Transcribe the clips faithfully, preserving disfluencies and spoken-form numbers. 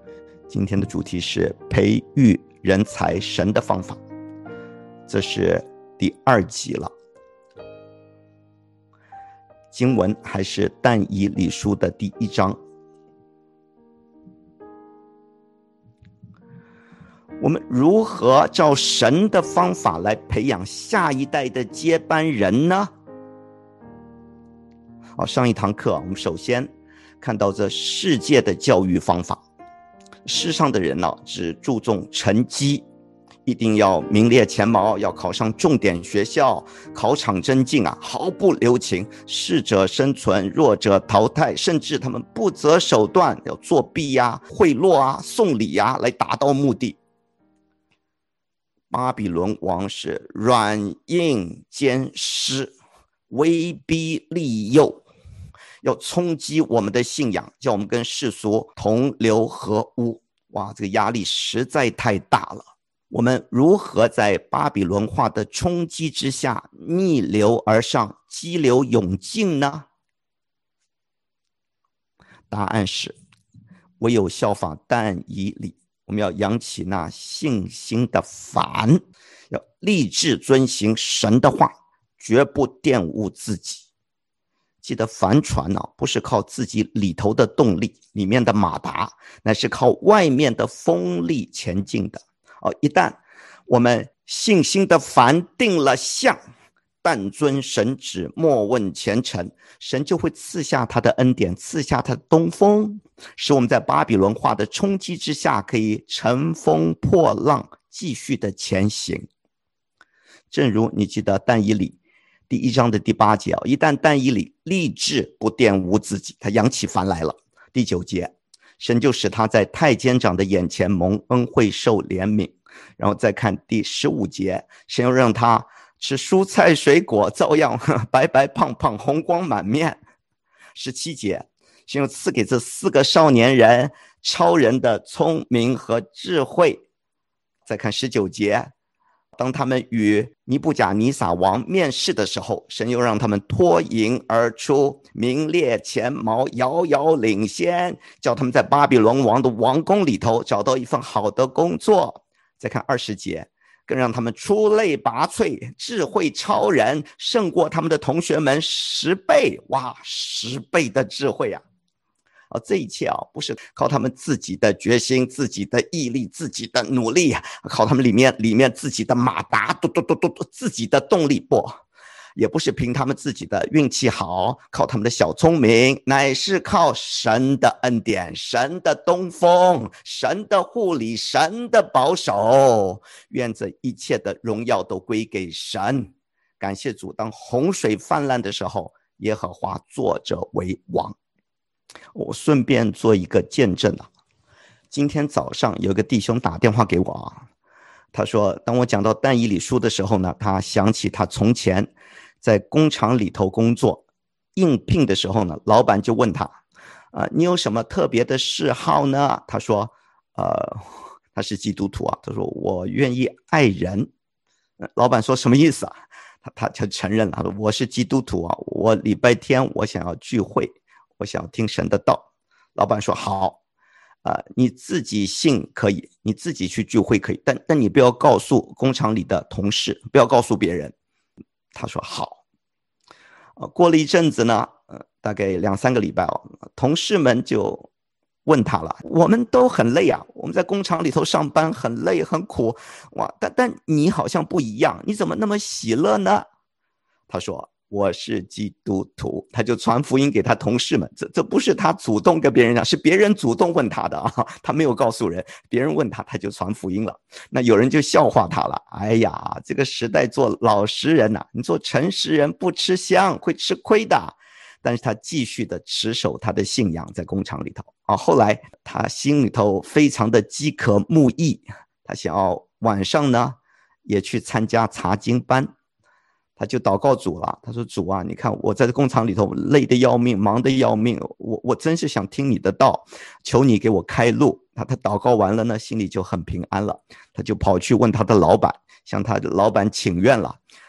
今天的主题是培育人才神的方法，这是第二集了。经文还是但以理书的第一章。我们如何照神的方法来培养下一代的接班人呢？好，上一堂课我们首先看到这世界的教育方法。世上的人呢，只注重成绩，一定要名列前茅，要考上重点学校，考场真进啊，毫不留情，适者生存，弱者淘汰，甚至他们不择手段，要作弊啊、贿赂啊、送礼啊，来达到目的。巴比伦王是软硬兼施，威逼利诱，要冲击我们的信仰，叫我们跟世俗同流合污。哇，这个压力实在太大了。我们如何在巴比伦化的冲击之下逆流而上，激流勇进呢？答案是，唯有效法但以理，我们要扬起那信心的帆，要立志遵行神的话，绝不玷污自己。记得帆船呢、啊，不是靠自己里头的动力，里面的马达，乃是靠外面的风力前进的。哦，一旦我们信心的帆定了向，但遵神旨，莫问前程，神就会赐下他的恩典，赐下他的东风，使我们在巴比伦化的冲击之下，可以乘风破浪，继续的前行。正如你记得但以理第一章的第八节、哦、一旦但以理立志不玷污自己，他扬起帆来了。第九节，神就使他在太监长的眼前蒙恩惠，受怜悯。然后再看第十五节，神又让他吃蔬菜水果，照样白白胖胖，红光满面。十七节，神又赐给这四个少年人超人的聪明和智慧。再看十九节，当他们与尼布甲尼撒王面试的时候，神又让他们脱颖而出，名列前茅，遥遥领先，叫他们在巴比伦王的王宫里头找到一份好的工作。再看二十节，更让他们出类拔萃，智慧超人，胜过他们的同学们十倍。哇，十倍的智慧啊！啊，这一切啊，不是靠他们自己的决心、自己的毅力、自己的努力，靠他们里面里面自己的马达，嘟嘟嘟嘟嘟，自己的动力，不，也不是凭他们自己的运气好，靠他们的小聪明，乃是靠神的恩典、神的东风、神的护理、神的保守。愿这一切的荣耀都归给神。感谢主，当洪水泛滥的时候，耶和华坐着为王。我顺便做一个见证啊，今天早上有个弟兄打电话给我啊，他说当我讲到但以理书的时候呢，他想起他从前在工厂里头工作，应聘的时候呢，老板就问他啊、呃，你有什么特别的嗜好呢？他说呃，他是基督徒啊，他说我愿意爱人。老板说什么意思啊？他他就承认了，他说我是基督徒啊，我礼拜天我想要聚会，我想要听神的道。老板说好，呃，你自己信可以，你自己去聚会可以，但但你不要告诉工厂里的同事，不要告诉别人。他说好。呃，过了一阵子呢，呃，大概两三个礼拜哦，同事们就问他了，我们都很累啊，我们在工厂里头上班很累很苦，哇，但但你好像不一样，你怎么那么喜乐呢？他说我是基督徒，他就传福音给他同事们。这这不是他主动跟别人讲，是别人主动问他的啊，他没有告诉人，别人问他，他就传福音了。那有人就笑话他了，哎呀，这个时代做老实人呐、啊，你做诚实人不吃香，会吃亏的。但是他继续的持守他的信仰，在工厂里头啊。后来他心里头非常的饥渴慕义，他想要晚上呢也去参加查经班。他就祷告主了，他说主啊，你看我在工厂里头累得要命，忙得要命，我我真是想听你的道，求你给我开路。他他祷告完了呢，心里就很平安了。他就跑去问他的老板，向他的老板请愿了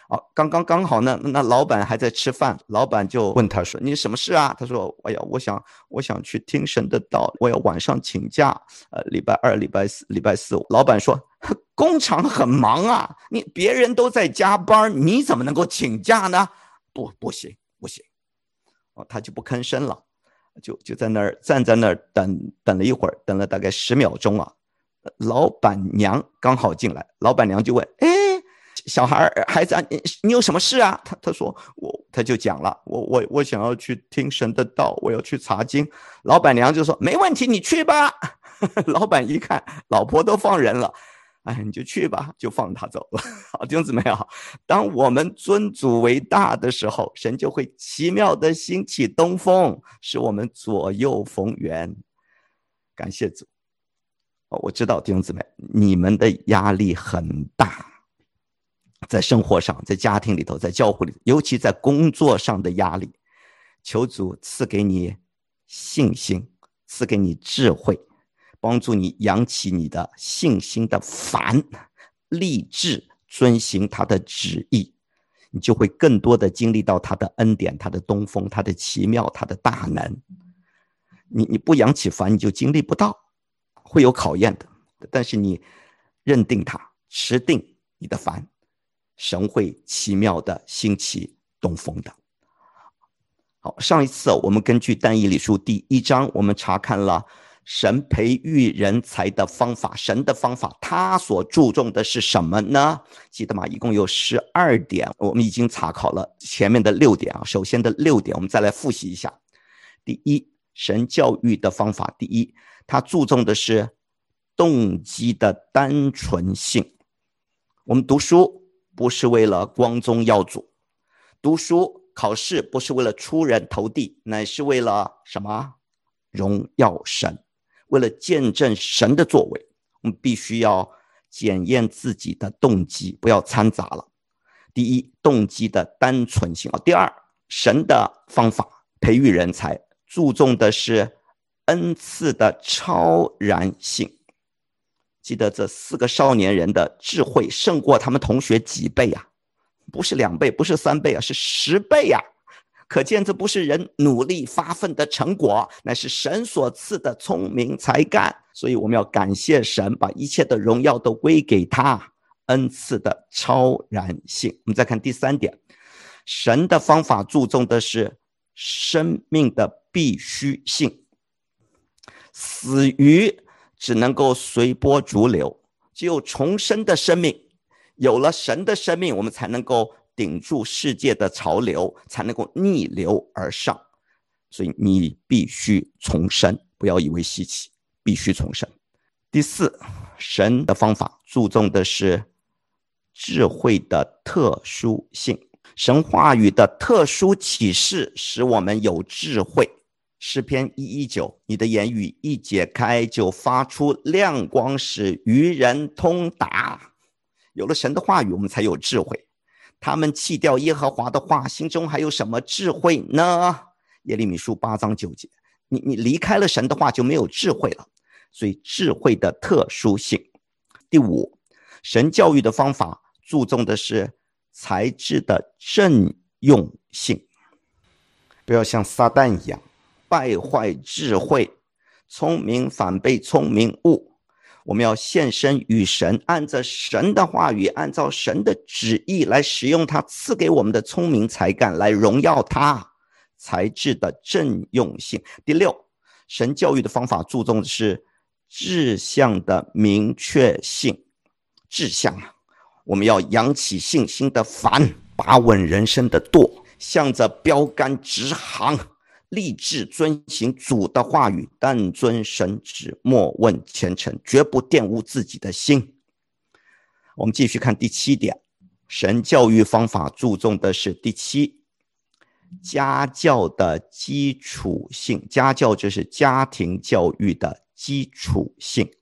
哦，刚刚刚好呢，那老板还在吃饭，老板就问他说：“你什么事啊？”他说：“哎呀，我想我想去听神的道，我要晚上请假，呃，礼拜二、礼拜四、礼拜四。”老板说：“工厂很忙啊，你别人都在加班，你怎么能够请假呢？不，不行，不行。”哦，他就不吭声了，就就在那儿站在那儿等等了一会儿，等了大概十秒钟啊，老板娘刚好进来，老板娘就问：“哎，小孩孩子，你你有什么事啊？”他他说我他就讲了，我我我想要去听神的道，我要去查经。老板娘就说：“没问题，你去吧。”老板一看，老婆都放人了，哎，你就去吧，就放他走了。好，弟兄姊妹啊，当我们尊主为大的时候，神就会奇妙的兴起东风，使我们左右逢源。感谢主。我知道弟兄姊妹，你们的压力很大，在生活上，在家庭里头，在教会里头，尤其在工作上的压力，求主赐给你信心，赐给你智慧，帮助你扬起你的信心的帆，立志遵行他的旨意，你就会更多的经历到他的恩典，他的东风，他的奇妙，他的大能。你你不扬起帆，你就经历不到，会有考验的。但是你认定他，持定你的帆，神会奇妙的兴起东风的。好，上一次我们根据但以理书第一章，我们查看了神培育人才的方法，神的方法他所注重的是什么呢？记得吗？一共有十二点，我们已经查考了前面的六点啊。首先的六点我们再来复习一下。第一，神教育的方法，第一，他注重的是动机的单纯性。我们读书不是为了光宗耀祖，读书考试不是为了出人头地，乃是为了什么？荣耀神，为了见证神的作为。我们必须要检验自己的动机，不要掺杂了。第一，动机的单纯性。第二，神的方法培育人才注重的是恩赐的超然性。记得这四个少年人的智慧胜过他们同学几倍啊？不是两倍，不是三倍啊，是十倍啊！可见这不是人努力发奋的成果，乃是神所赐的聪明才干。所以我们要感谢神，把一切的荣耀都归给他，恩赐的超然性。我们再看第三点，神的方法注重的是生命的必须性。死鱼只能够随波逐流，只有重生的生命，有了神的生命，我们才能够顶住世界的潮流，才能够逆流而上。所以你必须重生，不要以为稀奇，必须重生。第四，神的方法注重的是智慧的特殊性。神话语的特殊启示使我们有智慧。诗篇一一九，你的言语一解开，就发出亮光，使愚人通达。有了神的话语，我们才有智慧。他们弃掉耶和华的话，心中还有什么智慧呢？耶利米书八章九节，你你离开了神的话，就没有智慧了。所以智慧的特殊性。第五，神教育的方法注重的是才智的正用性，不要像撒旦一样败坏智慧，聪明反被聪明误。我们要献身于神，按照神的话语，按照神的旨意来使用他赐给我们的聪明才干，来荣耀他，才智的正用性。第六，神教育的方法注重的是志向的明确性。志向啊，我们要扬起信心的帆，把稳人生的舵，向着标杆直航，立志遵行主的话语，但遵神旨，莫问前程，绝不玷污自己的心。我们继续看第七点，神教育方法注重的是第七，家教的基础性。家教就是家庭教育的基础性。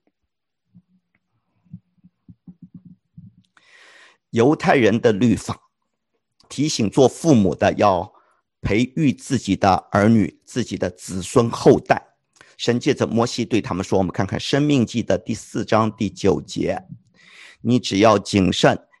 犹太人的律法提醒做父母的要培育自己的儿女，自己的子孙后代。神借着摩西对他们说，我们看看申命记的第四章第九节，你只要谨慎，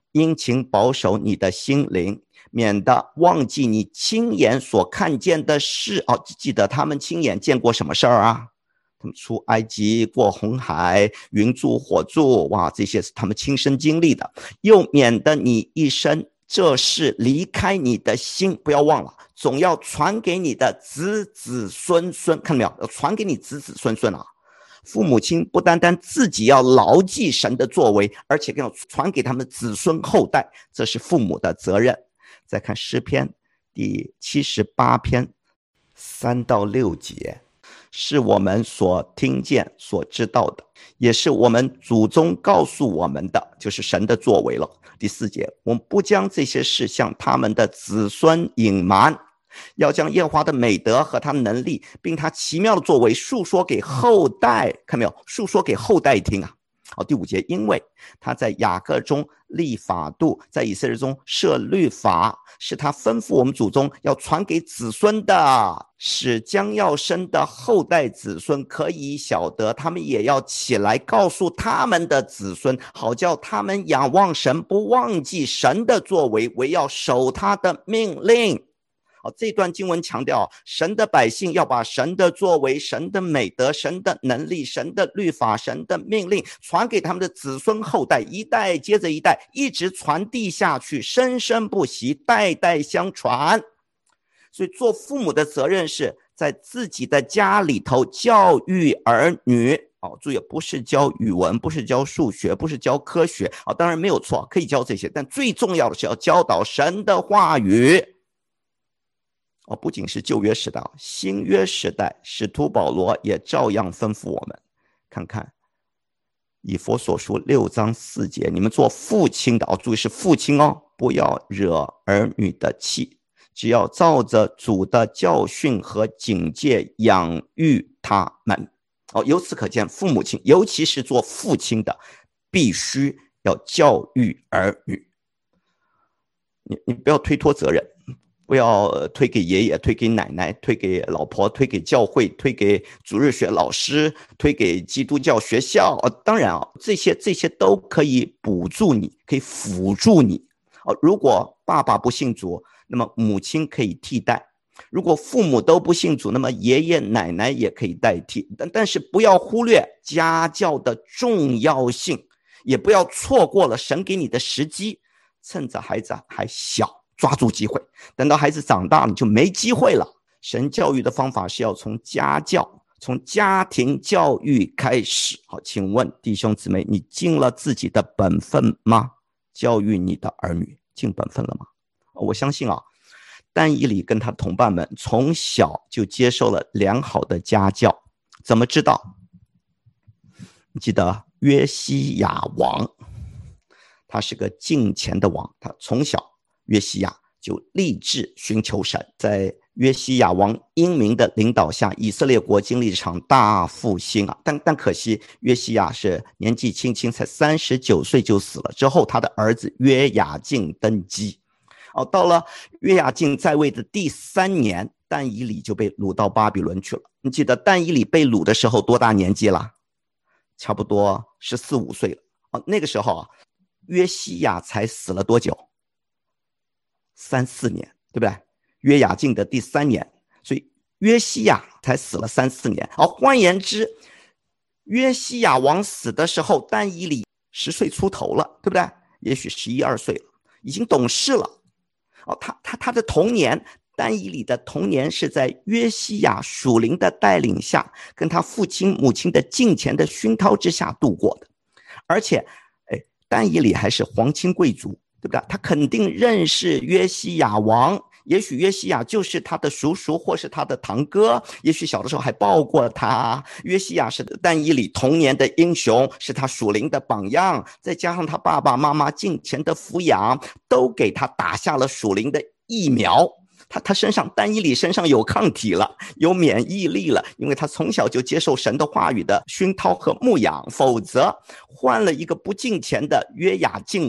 殷勤保守你的心灵，免得忘记你亲眼所看见的事。哦，记得他们亲眼见过什么事儿啊？他们出埃及，过红海，云柱火柱，哇，这些是他们亲身经历的。又免得你一生这事离开你的心，不要忘了，总要传给你的子子孙孙。看到没有？要传给你子子孙孙啊！父母亲不单单自己要牢记神的作为，而且要传给他们子孙后代，这是父母的责任。再看诗篇第七十八篇三到六节，是我们所听见所知道的，也是我们祖宗告诉我们的，就是神的作为了。第四节，我们不将这些事向他们的子孙隐瞒，要将耶和华的美德和他能力并他奇妙的作为述说给后代。看没有？述说给后代听啊。好，第五节，因为他在雅各中立法度，在以色列中设律法，是他吩咐我们祖宗要传给子孙的，使将要生的后代子孙可以晓得，他们也要起来告诉他们的子孙，好叫他们仰望神，不忘记神的作为，唯要守他的命令。好，这段经文强调，神的百姓要把神的作为、神的美德、神的能力、神的律法、神的命令传给他们的子孙后代，一代接着一代，一直传递下去，生生不息，代代相传。所以做父母的责任是在自己的家里头教育儿女。哦，注意，不是教语文，不是教数学，不是教科学。哦，当然没有错，可以教这些，但最重要的是要教导神的话语。哦，不仅是旧约时代，新约时代，使徒保罗也照样吩咐我们。看看以弗所书六章四节，你们做父亲的，哦，注意是父亲哦，不要惹儿女的气，只要照着主的教训和警戒养育他们。哦，由此可见，父母亲，尤其是做父亲的，必须要教育儿女。你你不要推脱责任。不要推给爷爷，推给奶奶，推给老婆，推给教会，推给主日学老师，推给基督教学校。哦，当然啊，这些这些都可以补助你，可以辅助你。哦，如果爸爸不信主，那么母亲可以替代；如果父母都不信主，那么爷爷奶奶也可以代替。但但是不要忽略家教的重要性，也不要错过了神给你的时机，趁着孩子还小。抓住机会，等到孩子长大你就没机会了。神教育的方法是要从家教，从家庭教育开始。好，请问弟兄姊妹，你尽了自己的本分吗？教育你的儿女尽本分了吗？我相信啊，但以理跟他同伴们从小就接受了良好的家教。怎么知道？你记得约西亚王，他是个敬虔的王，他从小约西亚就立志寻求神，在约西亚王英明的领导下，以色列国经历一场大复兴啊！但但可惜，约西亚是年纪轻轻，才三十九岁就死了。之后，他的儿子约雅敬登基。哦，到了约雅敬在位的第三年，但以理就被掳到巴比伦去了。你记得但以理被掳的时候多大年纪了？差不多十四五岁了。哦，那个时候啊，约西亚才死了多久？三四年，对不对？约雅敬的第三年，所以约西亚才死了三四年。好，换言之，约西亚王死的时候，但以理十岁出头了，对不对？也许十一二岁了，已经懂事了。哦，他他他的童年，但以理的童年是在约西亚属灵的带领下，跟他父亲母亲的敬虔的熏陶之下度过的。而且，哎，但以理还是皇亲贵族。对不对？他肯定认识约西亚王，也许约西亚就是他的叔叔或是他的堂哥，也许小的时候还抱过他。约西亚是但以理童年的英雄，是他属灵的榜样，再加上他爸爸妈妈敬虔的抚养，都给他打下了属灵的疫苗。他他身上但以理身上有抗体了，有免疫力了，因为他从小就接受神的话语的熏陶和牧养，否则换了一个不敬虔的约雅敬王，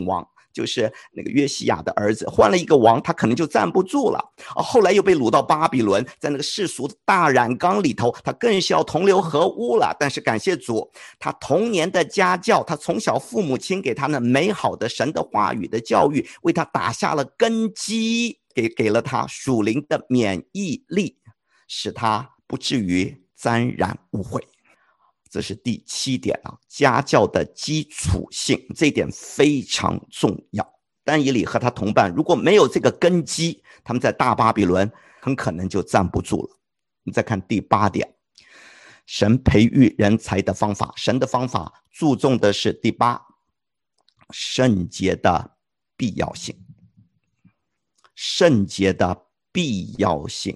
就是那个约西亚的儿子，换了一个王，他可能就站不住了。后来又被掳到巴比伦，在那个世俗的大染缸里头，他更是要同流合污了。但是感谢主，他童年的家教，他从小父母亲给他那美好的神的话语的教育，为他打下了根基，给给了他属灵的免疫力，使他不至于沾染污秽。这是第七点啊，家教的基础性，这一点非常重要。但以理和他同伴如果没有这个根基，他们在大巴比伦很可能就站不住了。你再看第八点，神培育人才的方法，神的方法注重的是第八，圣洁的必要性。圣洁的必要性。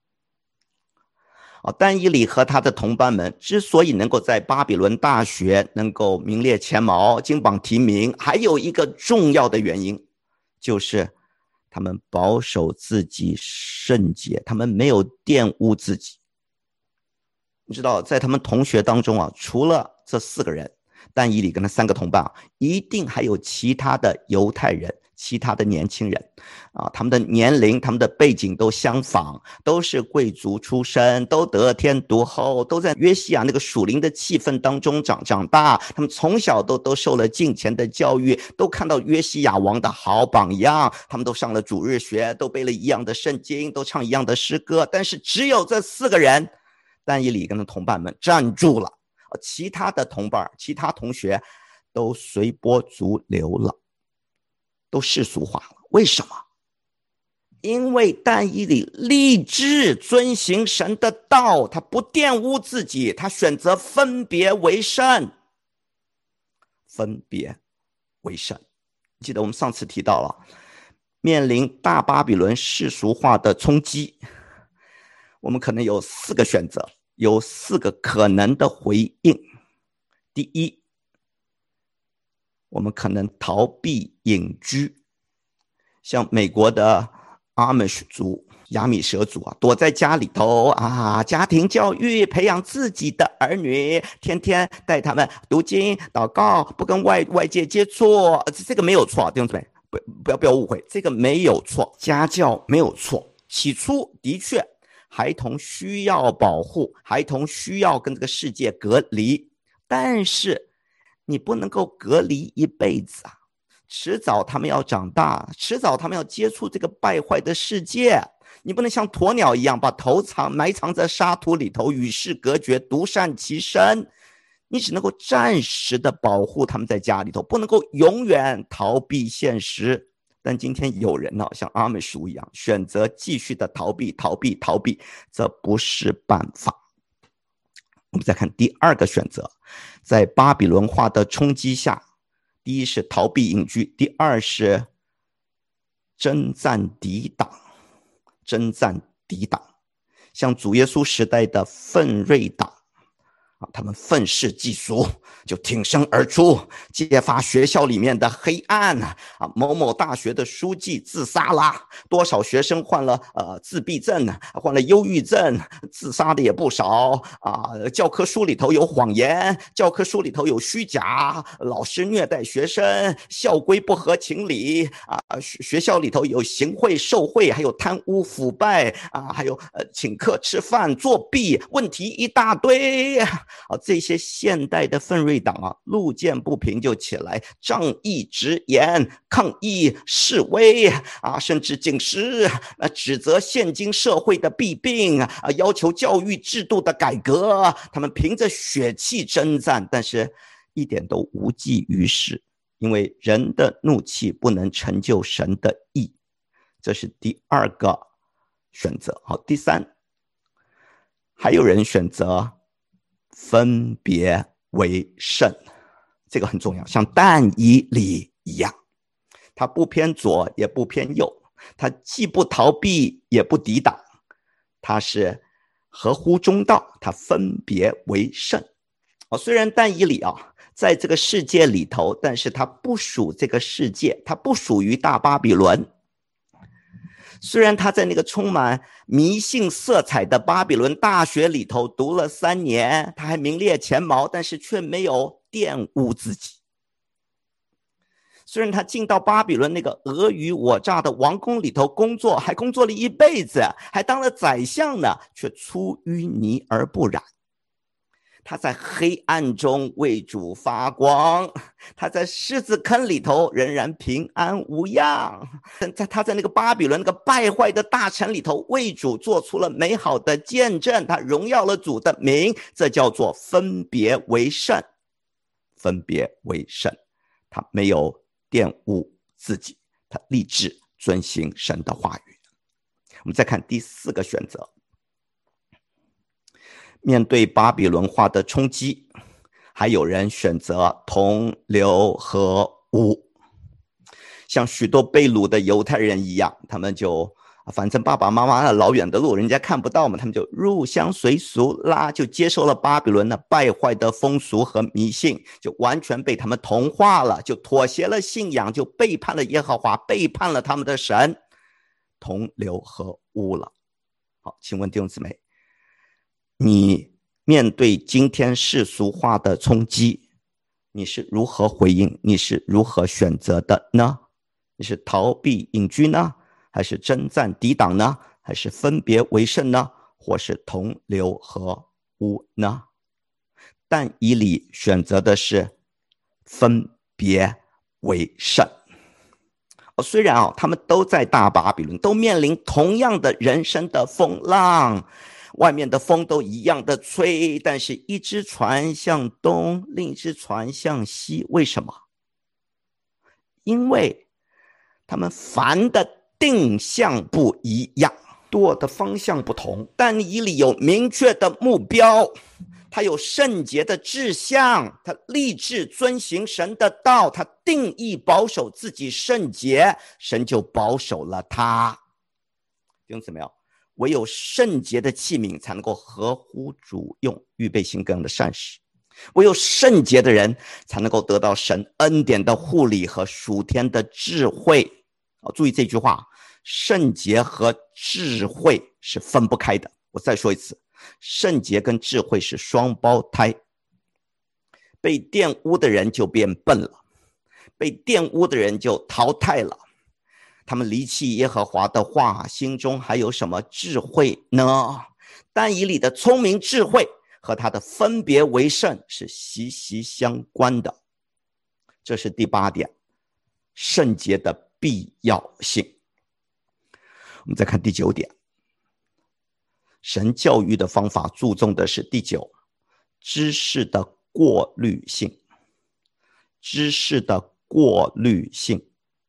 但以理和他的同伴们之所以能够在巴比伦大学能够名列前茅，金榜题名，还有一个重要的原因，就是他们保守自己圣洁，他们没有玷污自己。你知道，在他们同学当中啊，除了这四个人，但以理跟他三个同伴啊，一定还有其他的犹太人，其他的年轻人啊，他们的年龄他们的背景都相仿，都是贵族出身，都得天独厚，都在约西亚那个属灵的气氛当中长长大，他们从小都都受了敬虔的教育，都看到约西亚王的好榜样，他们都上了主日学，都背了一样的圣经，都唱一样的诗歌。但是只有这四个人，但以理跟他同伴们站住了，其他的同伴其他同学都随波逐流了，都世俗化了。为什么？因为但以理立志遵行神的道，他不玷污自己，他选择分别为圣。分别为圣。记得我们上次提到了，面临大巴比伦世俗化的冲击，我们可能有四个选择，有四个可能的回应。第一，我们可能逃避隐居，像美国的阿美族、亚米蛇族啊，躲在家里头啊，家庭教育，培养自己的儿女，天天带他们读经、祷告，不跟外外界接触，这个没有错，弟兄姊妹，不不要不要误会，这个没有错，家教没有错。起初的确，孩童需要保护，孩童需要跟这个世界隔离，但是你不能够隔离一辈子啊！迟早他们要长大，迟早他们要接触这个败坏的世界。你不能像鸵鸟一样把头藏埋藏在沙土里头，与世隔绝，独善其身。你只能够暂时的保护他们在家里头，不能够永远逃避现实。但今天有人呢、啊，像阿美族一样，选择继续的逃避、逃避、逃避，这不是办法。我们再看第二个选择，在巴比伦化的冲击下，第一是逃避隐居，第二是征战抵挡。征战抵挡，像主耶稣时代的奋锐党啊，他们愤世嫉俗，就挺身而出，揭发学校里面的黑暗啊！某某大学的书记自杀啦，多少学生患了呃自闭症，患了忧郁症，自杀的也不少啊！教科书里头有谎言，教科书里头有虚假，老师虐待学生，校规不合情理啊！学校里头有行贿受贿，还有贪污腐败啊，还有呃请客吃饭作弊，问题一大堆。啊，这些现代的奋锐党啊，路见不平就起来仗义直言，抗议示威啊，甚至警示啊，指责现今社会的弊病啊，要求教育制度的改革。他们凭着血气征战，但是一点都无济于事，因为人的怒气不能成就神的义。这是第二个选择。好，第三，还有人选择分别为圣，这个很重要，像但以理一样，他不偏左也不偏右，他既不逃避也不抵挡，他是合乎中道，他分别为圣。哦，虽然但以理啊，在这个世界里头，但是他不属这个世界，他不属于大巴比伦。虽然他在那个充满迷信色彩的巴比伦大学里头读了三年，他还名列前茅，但是却没有玷污自己。 虽然他进到巴比伦那个尔虞我诈的王宫里头工作，还工作了一辈子，还当了宰相呢，却出淤泥而不染。他在黑暗中为主发光，他在狮子坑里头仍然平安无恙。在他在那个巴比伦那个败坏的大城里头为主做出了美好的见证，他荣耀了主的名，这叫做分别为圣。分别为圣，他没有玷污自己，他立志遵行神的话语。我们再看第四个选择，面对巴比伦化的冲击，还有人选择同流合污，像许多被掳的犹太人一样，他们就反正爸爸妈妈老远的路人家看不到嘛，他们就入乡随俗啦，就接受了巴比伦的败坏的风俗和迷信，就完全被他们同化了，就妥协了信仰，就背叛了耶和华，背叛了他们的神，同流合污了。好，请问弟兄姊妹，你面对今天世俗化的冲击，你是如何回应？你是如何选择的呢？你是逃避隐居呢，还是征战抵挡呢？还是分别为圣呢？或是同流合污呢？但以理选择的是分别为圣。虽然、哦、他们都在大巴比伦，都面临同样的人生的风浪，外面的风都一样的吹，但是一只船向东，另一只船向西。为什么？因为他们凡的定向不一样，舵的方向不同。但以理有明确的目标，他有圣洁的志向，他立志遵行神的道，他定义保守自己圣洁，神就保守了他。弟兄姊妹，唯有圣洁的器皿才能够合乎主用，预备行各样的善事。唯有圣洁的人才能够得到神恩典的护理和属天的智慧。注意这句话，圣洁和智慧是分不开的。我再说一次，圣洁跟智慧是双胞胎。被玷污的人就变笨了，被玷污的人就淘汰了。他们离弃耶和华的话，心中还有什么智慧呢？但以理的聪明智慧和他的分别为圣是息息相关的。这是第八点，圣洁的必要性。我们再看第九点，神教育的方法注重的是第九，知识的过滤性。知识的过滤性。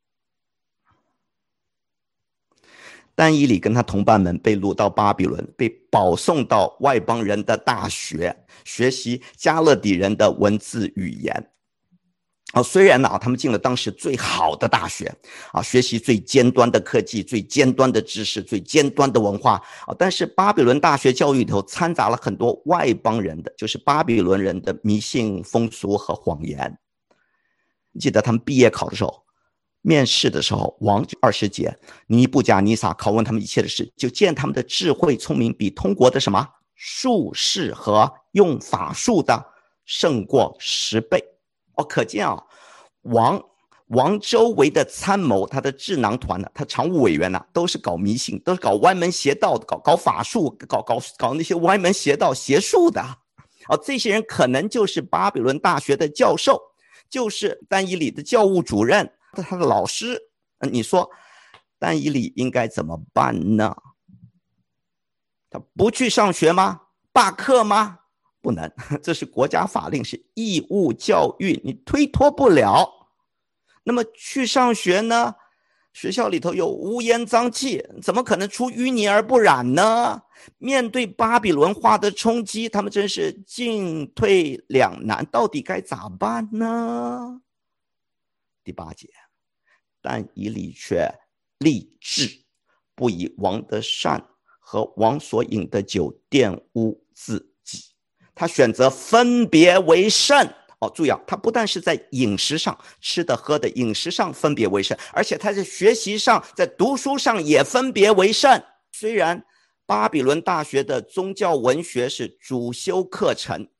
但以理跟他同伴们被掳到巴比伦，被保送到外邦人的大学，学习加勒底人的文字语言。啊，虽然呢、啊，他们进了当时最好的大学啊，学习最尖端的科技、最尖端的知识、最尖端的文化啊，但是巴比伦大学教育里头掺杂了很多外邦人的，就是巴比伦人的迷信风俗和谎言。记得他们毕业考的时候，面试的时候，王二十节，尼布甲尼撒拷问他们一切的事，就见他们的智慧聪明比通国的什么术士和用法术的胜过十倍。哦，可见啊，王王周围的参谋，他的智囊团呢，他常务委员呢、啊，都是搞迷信，都是搞歪门邪道的，搞搞法术，搞搞搞那些歪门邪道邪术的。哦，这些人可能就是巴比伦大学的教授，就是但以理的教务主任，他的老师。你说但以理应该怎么办呢？他不去上学吗？罢课吗？不能，这是国家法令，是义务教育，你推脱不了。那么去上学呢？学校里头有乌烟瘴气，怎么可能出淤泥而不染呢？面对巴比伦化的冲击，他们真是进退两难，到底该咋办呢？第八节，但以理却立志不以王的善和王所饮的酒玷污自己。他选择分别为圣。哦，注意啊，他不但是在饮食上，吃的喝的饮食上分别为圣，而且他在学习上，在读书上也分别为圣。虽然巴比伦大学的宗教文学是主修课程，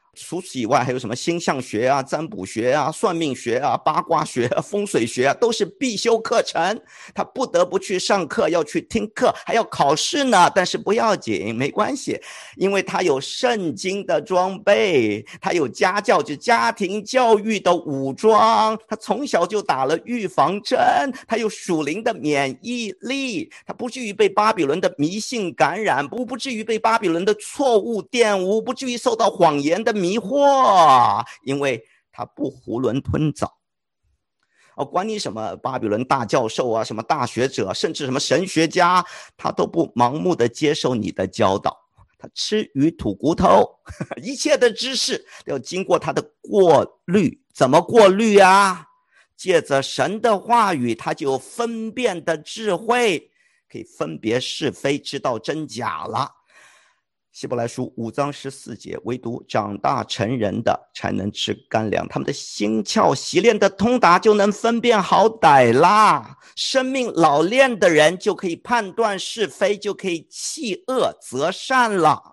除此以外，还有什么星象学啊、占卜学啊、算命学啊、八卦学啊、风水学啊，都是必修课程。他不得不去上课，要去听课，还要考试呢。但是不要紧，没关系，因为他有圣经的装备，他有家教，就家庭教育的武装。他从小就打了预防针，他有属灵的免疫力，他不至于被巴比伦的迷信感染，不不至于被巴比伦的错误玷污，不至于受到谎言的迷惑，因为他不囫囵吞枣。哦，管你什么巴比伦大教授啊，什么大学者，甚至什么神学家，他都不盲目的接受你的教导。他吃鱼吐骨头，一切的知识都要经过他的过滤。怎么过滤啊？借着神的话语，他就有分辨的智慧，可以分别是非，知道真假了。希伯来书五章十四节，唯独长大成人的才能吃干粮，他们的心窍习练的通达，就能分辨好歹啦。生命老练的人就可以判断是非，就可以弃恶择善了。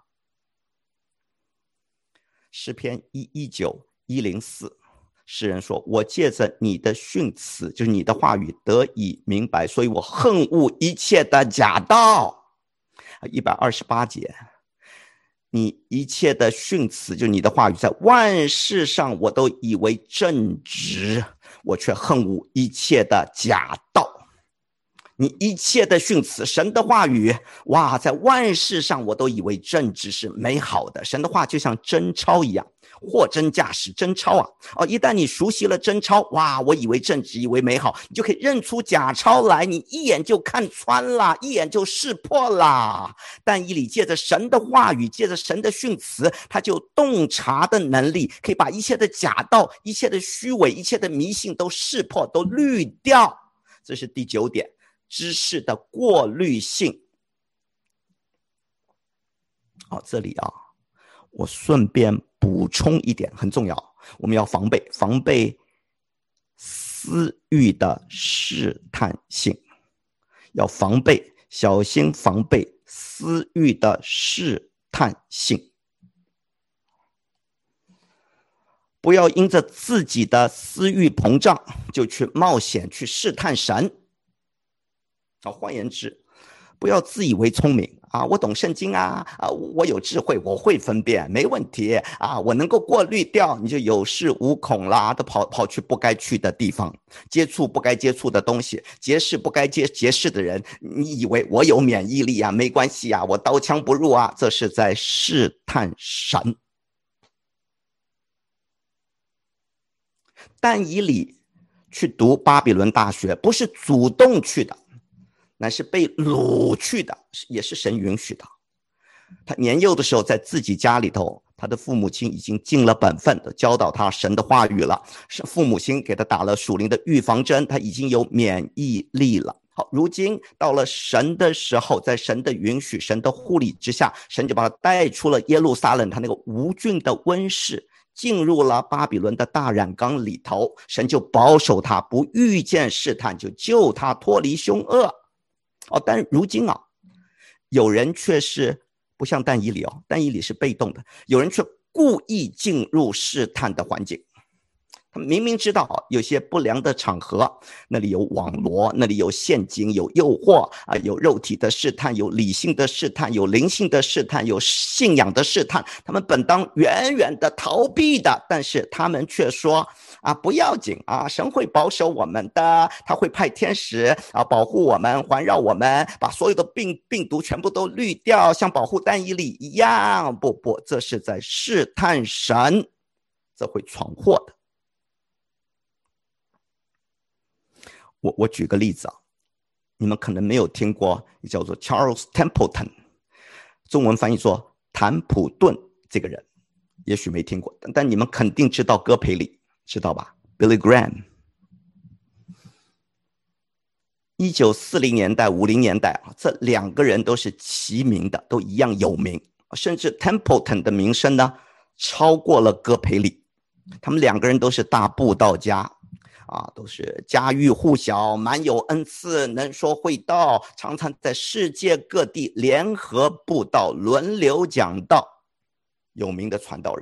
诗篇一一九一零四，诗人说，我借着你的训词，就是你的话语得以明白，所以我恨恶一切的假道。一百二十八节，你一切的训词，就是你的话语，在万事上我都以为正直，我却恨恶一切的假道。你一切的训词，神的话语，哇，在万事上我都以为正直是美好的。神的话就像真钞一样，货真价实，真钞啊！哦，一旦你熟悉了真钞，哇，我以为正直，以为美好，你就可以认出假钞来，你一眼就看穿了，一眼就识破了。但以理借着神的话语，借着神的训词，他就洞察的能力，可以把一切的假道、一切的虚伪、一切的迷信都识破，都滤掉。这是第九点，知识的过滤性。好，这里啊，我顺便补充一点，很重要，我们要防备防备私欲的试探性，要防备，小心防备私欲的试探性。不要因着自己的私欲膨胀，就去冒险去试探神。啊，换言之，不要自以为聪明啊，我懂圣经啊，啊，我有智慧，我会分辨，没问题啊，我能够过滤掉，你就有恃无恐啦，都跑跑去不该去的地方，接触不该接触的东西，结识不该结结识的人，你以为我有免疫力啊？没关系啊，我刀枪不入啊，这是在试探神。但以理去读巴比伦大学，不是主动去的，乃是被掳去的，也是神允许的。他年幼的时候在自己家里头，他的父母亲已经尽了本分的教导他神的话语了，父母亲给他打了属灵的预防针，他已经有免疫力了。好，如今到了神的时候，在神的允许、神的护理之下，神就把他带出了耶路撒冷，他那个无菌的温室，进入了巴比伦的大染缸里头，神就保守他，不遇见试探，就救他脱离凶恶。哦，但如今啊，有人却是不像但以理哦，但以理是被动的，有人却故意进入试探的环境。他们明明知道有些不良的场合，那里有网罗，那里有陷阱，有诱惑啊，有肉体的试探，有理性的试探，有灵性的试探，有信仰的试探。他们本当远远的逃避的，但是他们却说啊，不要紧啊，神会保守我们的，他会派天使啊保护我们，环绕我们，把所有的病病毒全部都滤掉，像保护但以理一样。不不，这是在试探神，这会闯祸的。我我举个例子啊，你们可能没有听过，叫做 Charles Templeton， 中文翻译作坦普顿这个人，也许没听过，但, 但你们肯定知道戈培里，知道吧 ？Billy Graham。一九四零年代、五零年代啊，这两个人都是齐名的，都一样有名，甚至 Templeton 的名声呢超过了戈培里。他们两个人都是大布道家。啊，都是家喻户晓，满有恩赐，能说会道，常常在世界各地联合布道，轮流讲道，有名的传道人。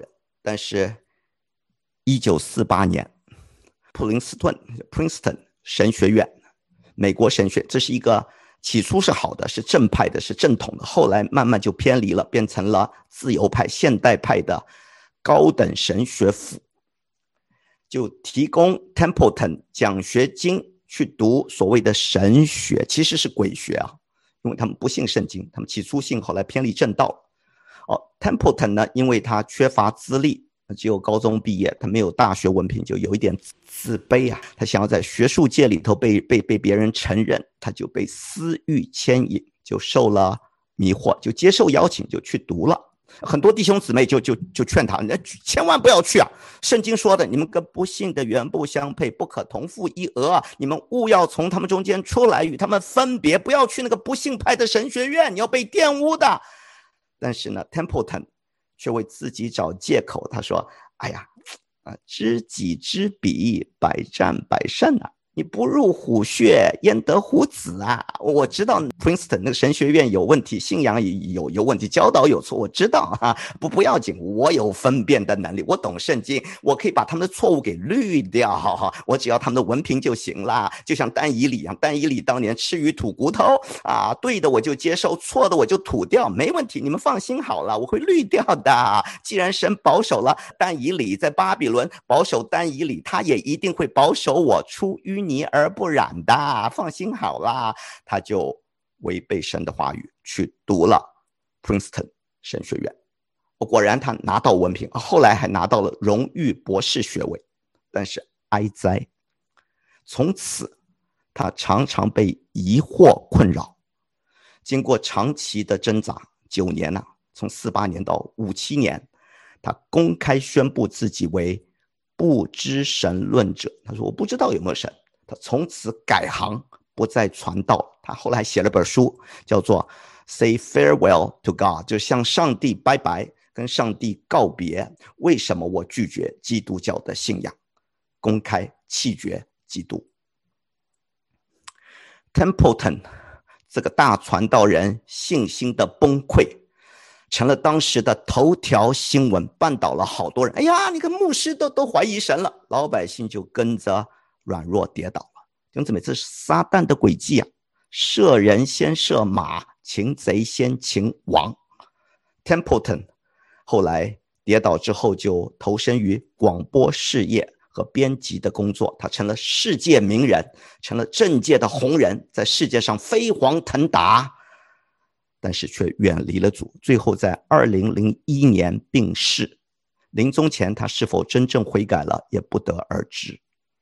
但是一九四八年普林斯顿 Princeton 神学院，美国神学，这是一个起初是好的，是正派的，是正统的，后来慢慢就偏离了，变成了自由派现代派的高等神学府，就提供 Templeton 奖学金去读所谓的神学，其实是鬼学啊，因为他们不信圣经，他们起初信，后来偏离正道。哦 Templeton 呢，因为他缺乏资历，只有高中毕业，他没有大学文凭，就有一点自卑啊，他想要在学术界里头被被被别人承认，他就被私欲牵引，就受了迷惑，就接受邀请就去读了。很多弟兄姊妹就就就劝他，千万不要去啊！圣经说的，你们跟不信的原不相配，不可同父一额啊！你们务要从他们中间出来，与他们分别，不要去那个不信派的神学院，你要被玷污的。但是呢 Templeton 却为自己找借口，他说：哎呀，啊，知己知彼，百战百胜啊！你不入虎穴，焉得虎子啊！我知道 Princeton 那个神学院有问题，信仰有有问题，教导有错，我知道啊，不不要紧，我有分辨的能力，我懂圣经，我可以把他们的错误给滤掉，哈哈，我只要他们的文凭就行了。就像但以理一样，但以理当年吃鱼吐骨头啊，对的我就接受，错的我就吐掉，没问题，你们放心好了，我会滤掉的。既然神保守了但以理在巴比伦，保守但以理，他也一定会保守我出淤泥而不染的，放心好啦。他就违背神的话语去读了 Princeton 神学院，果然他拿到文凭，后来还拿到了荣誉博士学位。但是哀哉，从此他常常被疑惑困扰，经过长期的挣扎，九年啊，从四八年到五七年，他公开宣布自己为不知神论者。他说我不知道有没有神，他从此改行，不再传道。他后来写了本书叫做 Say Farewell to God， 就向上帝拜拜，跟上帝告别。为什么我拒绝基督教的信仰，公开弃绝基督。 Templeton 这个大传道人信心的崩溃成了当时的头条新闻，绊倒了好多人。哎呀，你看牧师都都怀疑神了，老百姓就跟着软弱跌倒了。弟兄姊妹，这是撒旦的诡计啊！射人先射马，擒贼先擒王。 Templeton 后来跌倒之后，就投身于广播事业和编辑的工作，他成了世界名人，成了政界的红人，在世界上飞黄腾达，但是却远离了主，最后在二零零一年病逝。临终前他是否真正悔改了，也不得而知。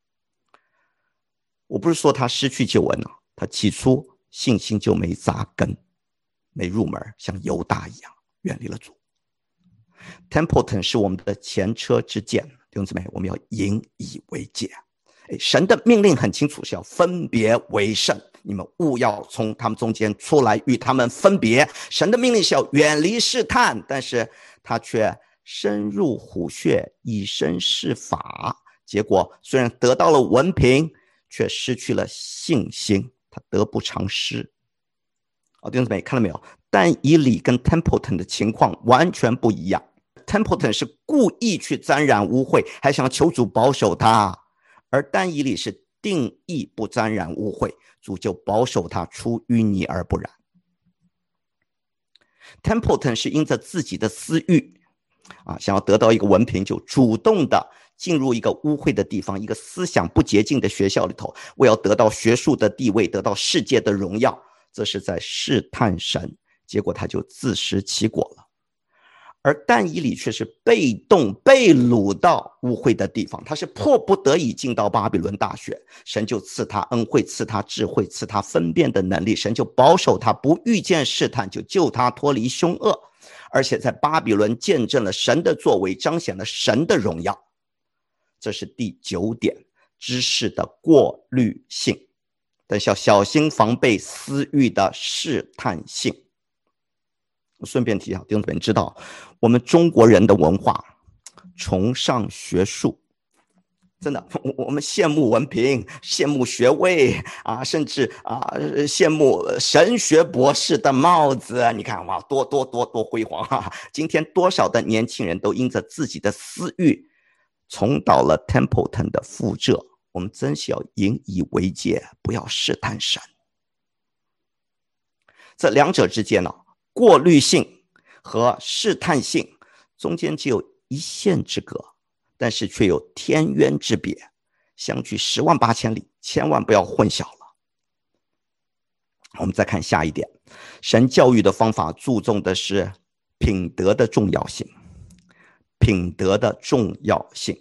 我不是说他失去救恩了，他起初信心就没扎根，没入门，像犹大一样远离了主。 Templeton 是我们的前车之鉴，弟兄姊妹，我们要引以为戒。神的命令很清楚，是要分别为圣，你们务要从他们中间出来，与他们分别。神的命令是要远离试探，但是他却深入虎穴，以身试法，结果虽然得到了文凭，却失去了信心，他得不偿失。哦，弟兄姊妹，看到没有？但以理跟 Templeton 的情况完全不一样。Templeton 是故意去沾染污秽，还想求主保守他，而但以理是定义不沾染污秽，主就保守他出淤泥而不染。Templeton 是因着自己的私欲啊，想要得到一个文凭，就主动的进入一个污秽的地方，一个思想不洁净的学校里头，为要得到学术的地位，得到世界的荣耀，这是在试探神，结果他就自食其果了。而但以理却是被动被掳到污秽的地方，他是迫不得已进到巴比伦大学，神就赐他恩惠，赐他智慧，赐他分辨的能力，神就保守他不遇见试探，就救他脱离凶恶，而且在巴比伦见证了神的作为，彰显了神的荣耀。这是第九点，知识的过滤性，但是要小心防备私欲的试探性。顺便提一下，弟兄姊妹知道，我们中国人的文化崇尚学术， 真的，我们羡慕文凭，羡慕学位啊，甚至啊羡慕神学博士的帽子。你看哇，多多多多辉煌啊！今天多少的年轻人都因着自己的私欲，重蹈了 Templeton 的覆辙。我们真是要引以为戒，不要试探神。这两者之间呢、啊，过滤性和试探性中间只有一线之隔。但是却有天渊之别，相距十万八千里，千万不要混淆了。我们再看下一点，神教育的方法注重的是品德的重要性，品德的重要性。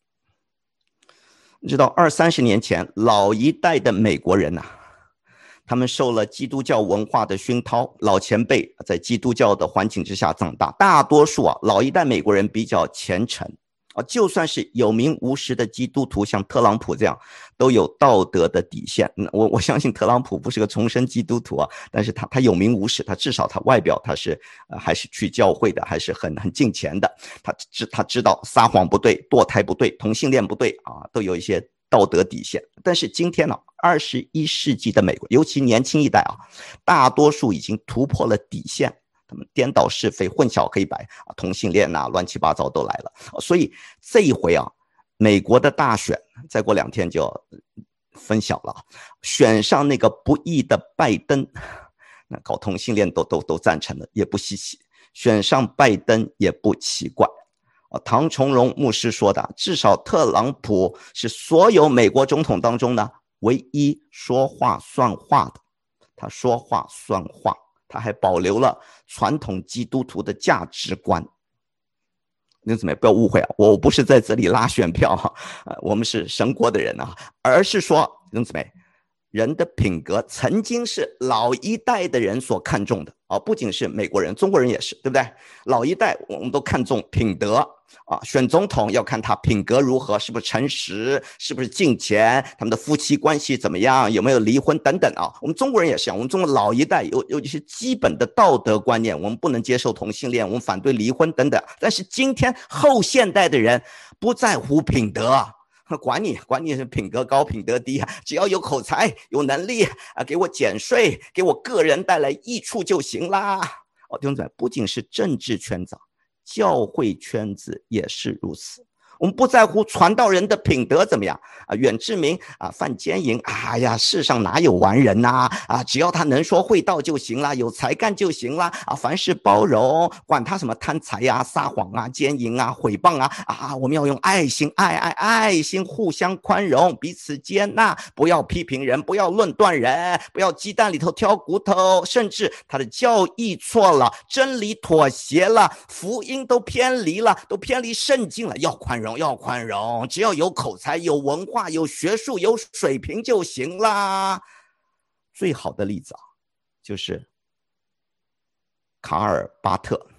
你知道二三十年前，老一代的美国人呐、啊，他们受了基督教文化的熏陶，老前辈在基督教的环境之下长大，大多数啊，老一代美国人比较虔诚。就算是有名无实的基督徒，像特朗普这样，都有道德的底线。我我相信特朗普不是个重生基督徒啊，但是他他有名无实，他至少他外表他是、呃、还是去教会的，还是很很敬虔的。他知他知道撒谎不对，堕胎不对，同性恋不对啊，都有一些道德底线。但是今天呢，二十一世纪的美国，尤其年轻一代啊，大多数已经突破了底线。他们颠倒是非，混淆黑白啊，同性恋啊，乱七八糟都来了。所以这一回啊，美国的大选再过两天就分晓了，选上那个不义的拜登，那搞同性恋都都都赞成了，也不稀奇；选上拜登也不奇怪。唐崇荣牧师说的，至少特朗普是所有美国总统当中呢唯一说话算话的，他说话算话。他还保留了传统基督徒的价值观。弟兄姊妹不要误会啊，我不是在这里拉选票啊，我们是神国的人啊，而是说弟兄姊妹，人的品格曾经是老一代的人所看重的啊，不仅是美国人，中国人也是，对不对？老一代我们都看重品德啊，选总统要看他品格如何，是不是诚实，是不是敬虔，他们的夫妻关系怎么样，有没有离婚等等啊。我们中国人也是，我们中国老一代有有一些基本的道德观念，我们不能接受同性恋，我们反对离婚等等。但是今天后现代的人不在乎品德。管你管你是品格高品德低啊，只要有口才有能力啊，给我减税，给我个人带来益处就行啦。哦，弟兄姊妹，不仅是政治圈子，教会圈子也是如此。我们不在乎传道人的品德怎么样啊，远志明啊犯奸淫，哎呀，世上哪有完人呐 啊, 啊只要他能说会道就行了，有才干就行了啊，凡事包容，管他什么贪财呀、撒谎啊、奸淫啊、毁谤啊啊，我们要用爱心，爱爱爱心，互相宽容，彼此接纳，不要批评人，不要论断人，不要鸡蛋里头挑骨头，甚至他的教义错了，真理妥协了，福音都偏离了，都偏离圣经了，要宽容。要宽容，只要有口才、有文化、有学术、有水平就行啦。最好的例子啊，就是卡尔巴特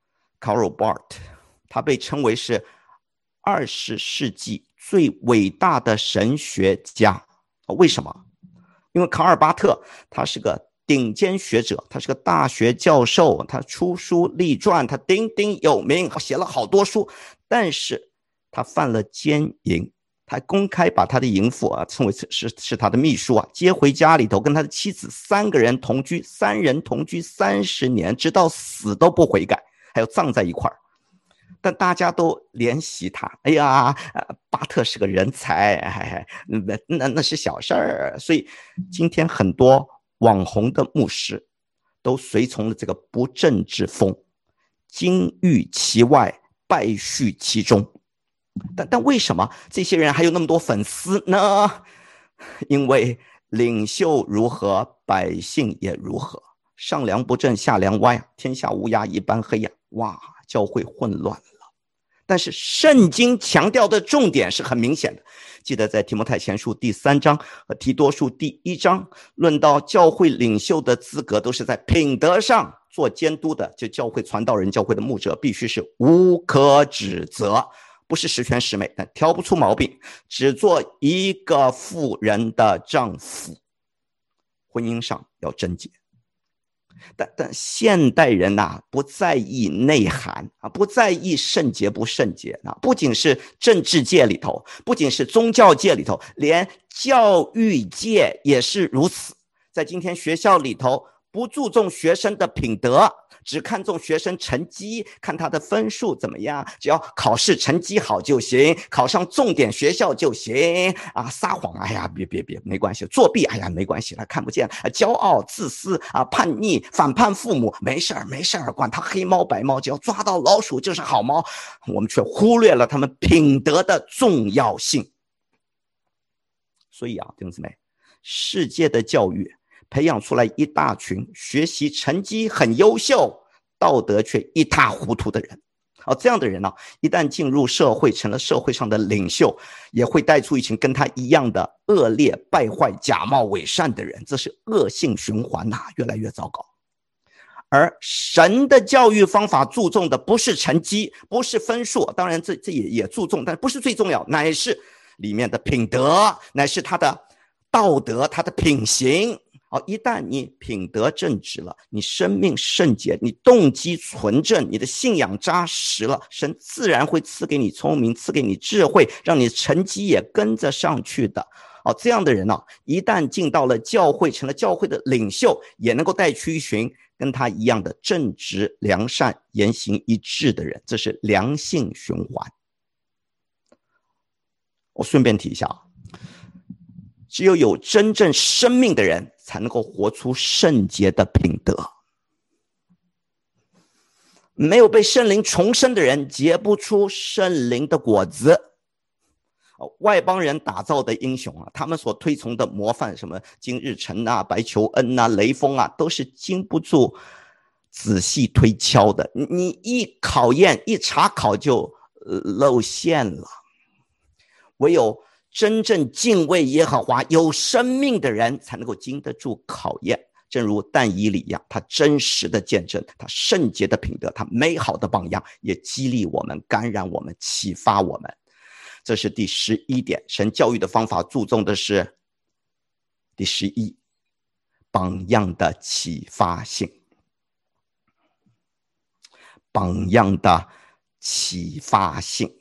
Karl Barth， 他被称为是二十世纪最伟大的神学家。为什么？因为卡尔巴特他是个顶尖学者，他是个大学教授，他出书立传，他鼎鼎有名，写了好多书，但是他犯了奸淫，他还公开把他的淫妇啊称为是是他的秘书啊接回家里头，跟他的妻子三个人同居，三人同居三十年，直到死都不悔改，还有葬在一块儿。但大家都怜惜他，哎呀，巴特是个人才，哎、那那那是小事儿。所以今天很多网红的牧师都随从了这个不正之风，金玉其外，败絮其中。但但为什么这些人还有那么多粉丝呢？因为领袖如何，百姓也如何。上梁不正下梁歪，天下乌鸦一般黑呀！哇，教会混乱了。但是圣经强调的重点是很明显的，记得在提摩太前书第三章和提多书第一章，论到教会领袖的资格都是在品德上做监督的，就教会传道人、教会的牧者必须是无可指责，不是十全十美，但挑不出毛病，只做一个妇人的丈夫，婚姻上要贞洁。 但但现代人呐、啊，不在意内涵啊，不在意圣洁不圣洁啊，不仅是政治界里头，不仅是宗教界里头，连教育界也是如此。在今天学校里头，不注重学生的品德，只看重学生成绩，看他的分数怎么样，只要考试成绩好就行，考上重点学校就行啊！撒谎，哎呀，别别别，没关系；作弊，哎呀，没关系，他看不见；骄傲、自私啊，叛逆、反叛父母，没事儿没事儿，管他黑猫白猫，只要抓到老鼠就是好猫。我们却忽略了他们品德的重要性。所以啊，弟兄姊妹，世界的教育培养出来一大群学习成绩很优秀，道德却一塌糊涂的人。哦，这样的人呢、啊，一旦进入社会，成了社会上的领袖，也会带出一群跟他一样的恶劣、败坏、假冒伪善的人，这是恶性循环呐、啊，越来越糟糕。而神的教育方法注重的不是成绩，不是分数，当然这这也也注重，但不是最重要，乃是里面的品德，乃是他的道德，他的品行。哦，一旦你品德正直了，你生命圣洁，你动机纯正，你的信仰扎实了，神自然会赐给你聪明，赐给你智慧，让你成绩也跟着上去的。哦，这样的人呢、啊，一旦进到了教会，成了教会的领袖，也能够带去一群跟他一样的正直、良善、言行一致的人，这是良性循环。我顺便提一下啊，只有有真正生命的人才能够活出圣洁的品德。没有被圣灵重生的人结不出圣灵的果子。外邦人打造的英雄啊，他们所推崇的模范，什么金日成啊、白求恩啊、雷锋啊，都是经不住仔细推敲的。你一考验、一查考就露馅了。唯有真正敬畏耶和华、有生命的人才能够经得住考验。正如但以理一样，他真实的见证，他圣洁的品德，他美好的榜样，也激励我们、感染我们、启发我们。这是第十一点，神教育的方法注重的是第十一，榜样的启发性。榜样的启发性。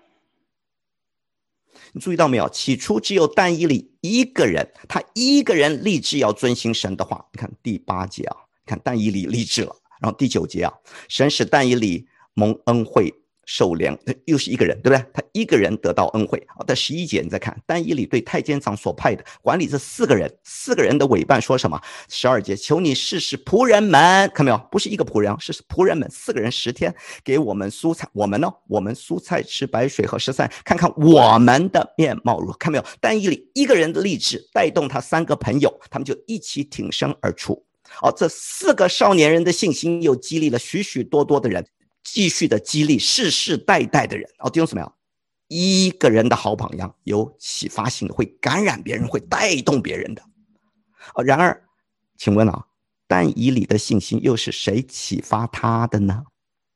你注意到没有？起初只有但以理一个人，他一个人立志要遵行神的话。你看第八节啊，看但以理立志了。然后第九节啊，神使但以理蒙恩惠受粮，又是一个人，对不对？他一个人得到恩惠。好，在十一节你再看，但以理对太监长所派的管理这四个人，四个人的委办说什么？十二节，求你试试仆人们，看没有？不是一个仆人，是仆人们，四个人十天给我们蔬菜，我们呢？我们蔬菜吃白水和十三，看看我们的面貌如何？看没有？但以理一个人的励志带动他三个朋友，他们就一起挺身而出。哦，这四个少年人的信心又激励了许许多多的人。继续的激励世世代代的人。哦，弟兄姊妹，一个人的好榜样有启发性的，会感染别人，会带动别人的。哦，然而请问啊，但以理的信心又是谁启发他的呢？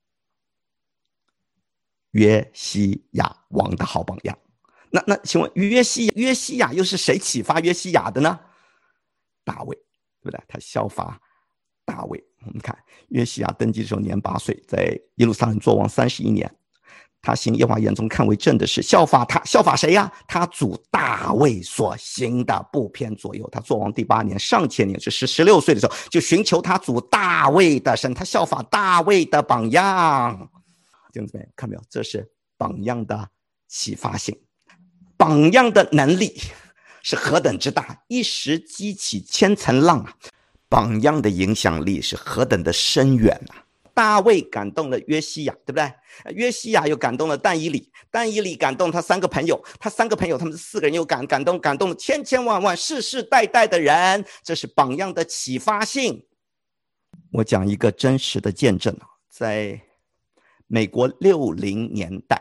约西亚王的好榜样。那那请问约西约西亚又是谁启发约西亚的呢？大卫，对不对？他效法大卫。我们看约西亚登基的时候年八岁，在耶路撒冷作王三十一年，他行耶和华眼中看为正的事，效法他，效法谁呀？他主大卫所行的不偏左右。他作王第八年，上千年，就是十六岁的时候，就寻求他主大卫的神，他效法大卫的榜样。弟兄姊妹，看没有？这是榜样的启发性，榜样的能力是何等之大，一时激起千层浪啊！榜样的影响力是何等的深远啊！大卫感动了约西亚，对不对？约西亚又感动了但以理，但以理感动他三个朋友，他三个朋友他们四个人又感感动感动了千千万万世世代代的人，这是榜样的启发性。我讲一个真实的见证，在美国六零年代，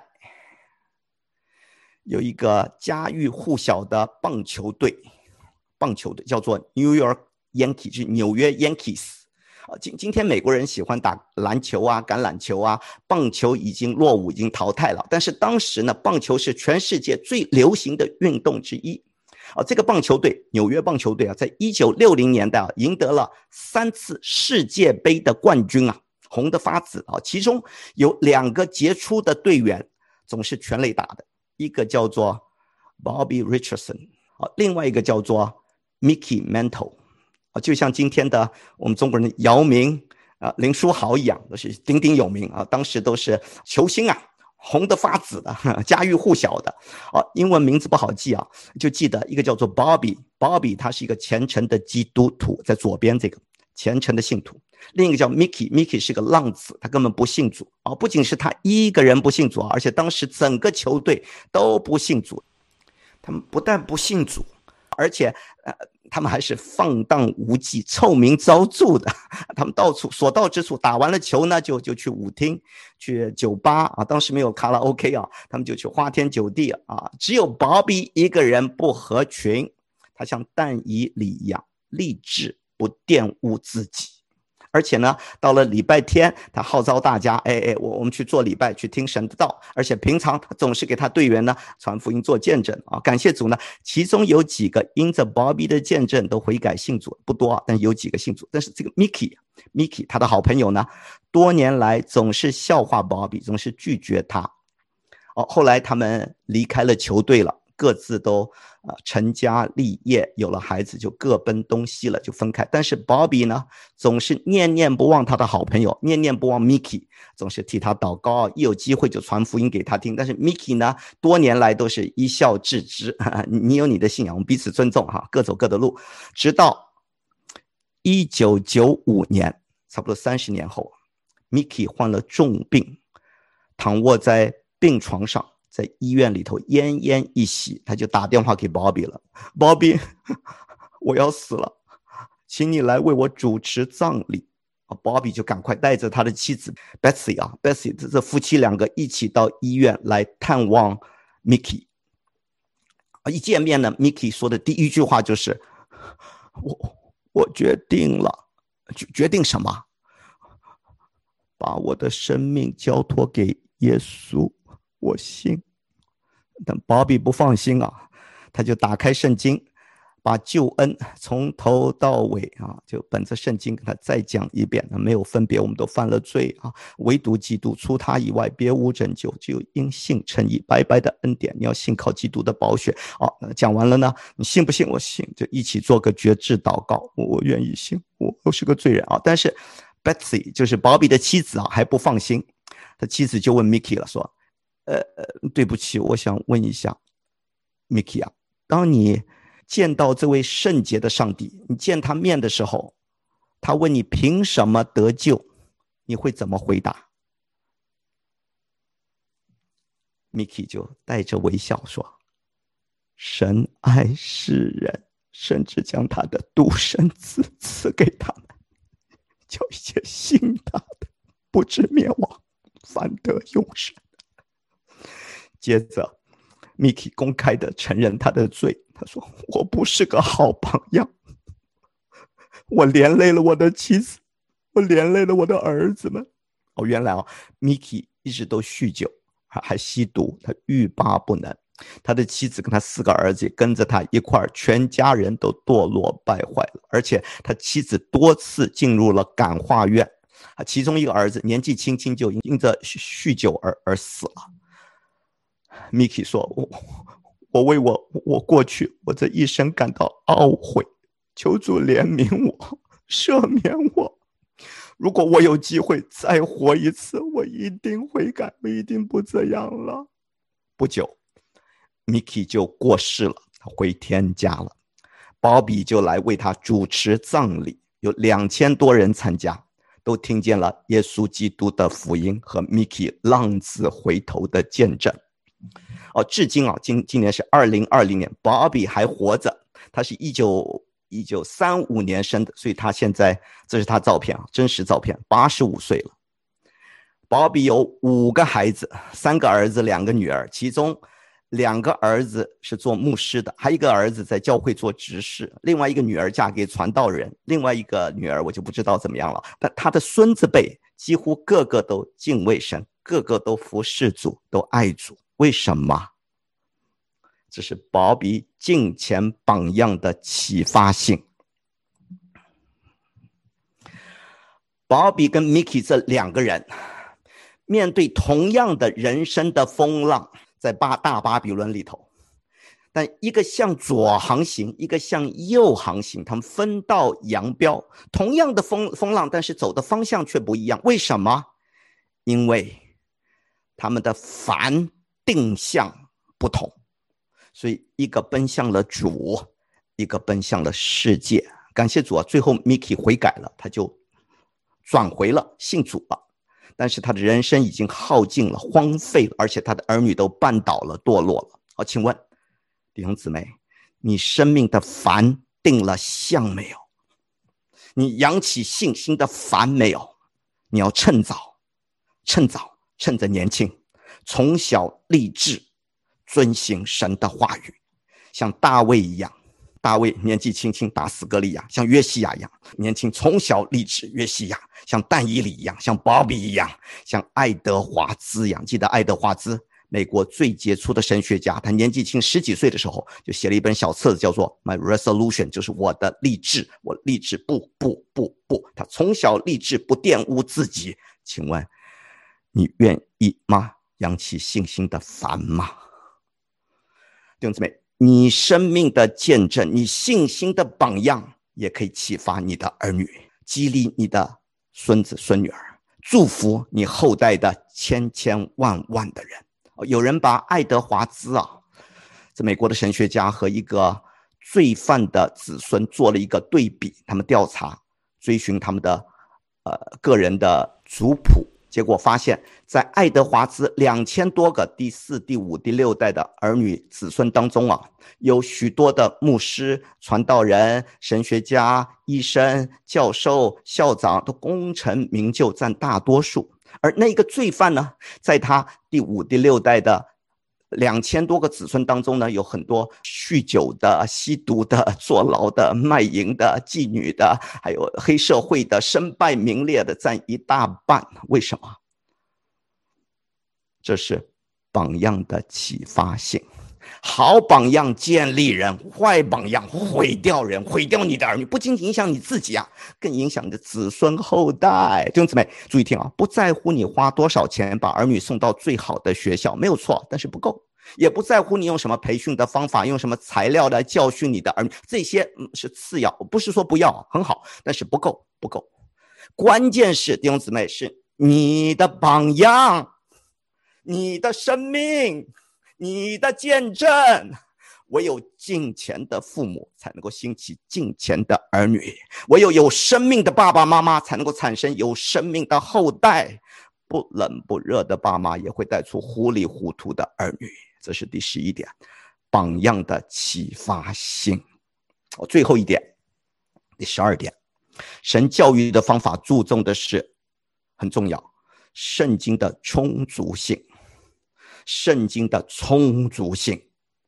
有一个家喻户晓的棒球队，棒球队叫做 New York Yankees， 就是纽约 Yankees。今今天美国人喜欢打篮球啊、橄榄球啊，棒球已经落伍，已经淘汰了。但是当时呢，棒球是全世界最流行的运动之一。 啊，这个棒球队，纽约棒球队啊，在一九六零年代啊，赢得了三次世界杯的冠军啊，红得发紫啊。其中有两个杰出的队员总是全垒打的，一个叫做 Bobby Richardson 啊，另外一个叫做 Mickey Mantle 啊，就像今天的我们中国人姚明啊、林书豪一样，都是鼎鼎有名啊，当时都是球星啊。红得发紫的，家喻户晓的啊，英文名字不好记啊，就记得一个叫做 Bobby， Bobby 他是一个虔诚的基督徒，在左边这个虔诚的信徒。另一个叫 Mickey， Mickey 是个浪子，他根本不信主啊，不仅是他一个人不信主，而且当时整个球队都不信主。他们不但不信主，而且呃他们还是放荡无忌、臭名昭著的。他们到处所到之处，打完了球呢，就就去舞厅、去酒吧啊。当时没有卡拉 OK 啊，他们就去花天酒地啊。只有 Bobby 一个人不合群，他像但以理一样，立志不玷污自己。而且呢，到了礼拜天，他号召大家，哎哎，我我们去做礼拜，去听神的道。而且平常他总是给他队员呢传福音做见证啊。感谢主呢，其中有几个因着 Bobby 的见证都悔改信主，不多，但有几个信主。但是这个 Mickey，Mickey 他的好朋友呢，多年来总是笑话 Bobby， 总是拒绝他。哦，后来他们离开了球队了。各自都呃成家立业，有了孩子就各奔东西了，就分开。但是 Bobby 呢，总是念念不忘他的好朋友，念念不忘 Mickey， 总是替他祷告，一有机会就传福音给他听。但是 Mickey 呢，多年来都是一笑置之，你有你的信仰，我们彼此尊重哈，各走各的路。直到一九九五年，差不多三十年后 ，Mickey 患了重病，躺卧在病床上。在医院里头奄奄一息，他就打电话给 Bobby 了。Bobby， 我要死了，请你来为我主持葬礼。Bobby 就赶快带着他的妻子 Betsy 啊 ，Betsy 这夫妻两个一起到医院来探望 Mickey。一见面呢 ，Mickey 说的第一句话就是：“我我决定了，决决定什么？把我的生命交托给耶稣。”我信，但 Bobby 不放心啊，他就打开圣经，把救恩从头到尾啊，就本着圣经跟他再讲一遍。没有分别，我们都犯了罪啊，唯独基督，除他以外别无拯救，只有因信称义，白白的恩典，你要信靠基督的宝血啊。讲完了呢，你信不信？我信，就一起做个决志祷告，我我愿意信，我我是个罪人啊。但是 Betsy 就是 Bobby 的妻子啊，还不放心，他妻子就问 Mickey 了，说。呃，对不起，我想问一下 Mickey 啊，当你见到这位圣洁的上帝，你见他面的时候，他问你凭什么得救，你会怎么回答？ Mickey 就带着微笑说，神爱世人，甚至将他的独生子赐给他们，叫一切信他的不至灭亡，反得永生。接着 Mickey 公开的承认他的罪，他说，我不是个好榜样，我连累了我的妻子，我连累了我的儿子们。哦，原来啊 Mickey 一直都酗酒，还吸毒，他欲罢不能。他的妻子跟他四个儿子也跟着他一块儿，全家人都堕落败坏了，而且他妻子多次进入了感化院，其中一个儿子年纪轻轻就因着酗酒而而死了。Mickey 说，我我为我我过去我这一生感到懊悔，求主怜悯我，赦免我。如果我有机会再活一次，我一定悔改，我一定不这样了。不久 Mickey 就过世了，回天家了。Bobby 就来为他主持葬礼，有两千多人参加，都听见了耶稣基督的福音和 Mickey 浪子回头的见证。哦，至今啊，今今年是二零二零年 ，Bobby 还活着。他是一九一九三五年生的，所以他现在这是他照片啊，真实照片，八十五岁了。Bobby 有五个孩子，三个儿子，两个女儿，其中两个儿子是做牧师的，还有一个儿子在教会做执事，另外一个女儿嫁给传道人，另外一个女儿我就不知道怎么样了。但他的孙子辈几乎个个都敬畏神，个个都服侍主，都爱主。为什么？ 这是保比敬虔榜样的启发性。保比跟 Mickey 这两个人面对同样的人生的风浪，在巴大巴比伦里头，但一个向左航行，一个向右航行，他们分道扬镳，同样的 风, 风浪，但是走的方向却不一样。为什么？因为他们的帆定向不同，所以一个奔向了主，一个奔向了世界。感谢主啊，最后 Mickey 悔改了，他就转回了信主了，但是他的人生已经耗尽了，荒废了，而且他的儿女都绊倒了，堕落了。好，请问弟兄姊妹，你生命的帆定了向没有？你扬起信心的帆没有？你要趁早，趁早，趁着年轻，从小立志遵行神的话语，像大卫一样。大卫年纪轻轻打死歌利亚，像约西亚一样年轻，从小立志约西亚，像但以理一样，像保比一样，像爱德华兹一样。记得爱德华兹，美国最杰出的神学家，他年纪轻十几岁的时候就写了一本小册子，叫做 My Resolution， 就是我的立志，我立志不不不不。他从小立志不玷污自己。请问你愿意吗？扬起信心的帆吗？弟兄姊妹，你生命的见证，你信心的榜样，也可以启发你的儿女，激励你的孙子孙女儿，祝福你后代的千千万万的人。有人把爱德华兹啊，这美国的神学家和一个罪犯的子孙做了一个对比，他们调查追寻他们的呃个人的族谱，结果发现在爱德华兹两千多个第四、第五、第六代的儿女子孙当中啊，有许多的牧师、传道人、神学家、医生、教授、校长都功成名就，占大多数。而那个罪犯呢，在他第五、第六代的两千多个子孙当中呢，有很多酗酒的、吸毒的、坐牢的、卖淫的、妓女的，还有黑社会的、身败名裂的，占一大半。为什么？这是榜样的启发性。好榜样建立人，坏榜样毁掉人，毁掉你的儿女，不仅仅影响你自己啊，更影响你的子孙后代。弟兄姊妹注意听啊，不在乎你花多少钱把儿女送到最好的学校，没有错，但是不够。也不在乎你用什么培训的方法，用什么材料来教训你的儿女，这些是次要，不是说不要，很好，但是不够，不够。关键是弟兄姊妹，是你的榜样，你的生命，你的见证。唯有敬虔的父母才能够兴起敬虔的儿女，唯有有生命的爸爸妈妈才能够产生有生命的后代。不冷不热的爸妈也会带出糊里糊涂的儿女。这是第十一点，榜样的启发性。最后一点，第十二点，神教育的方法注重的是很重要，圣经的充足性。圣经的充足性。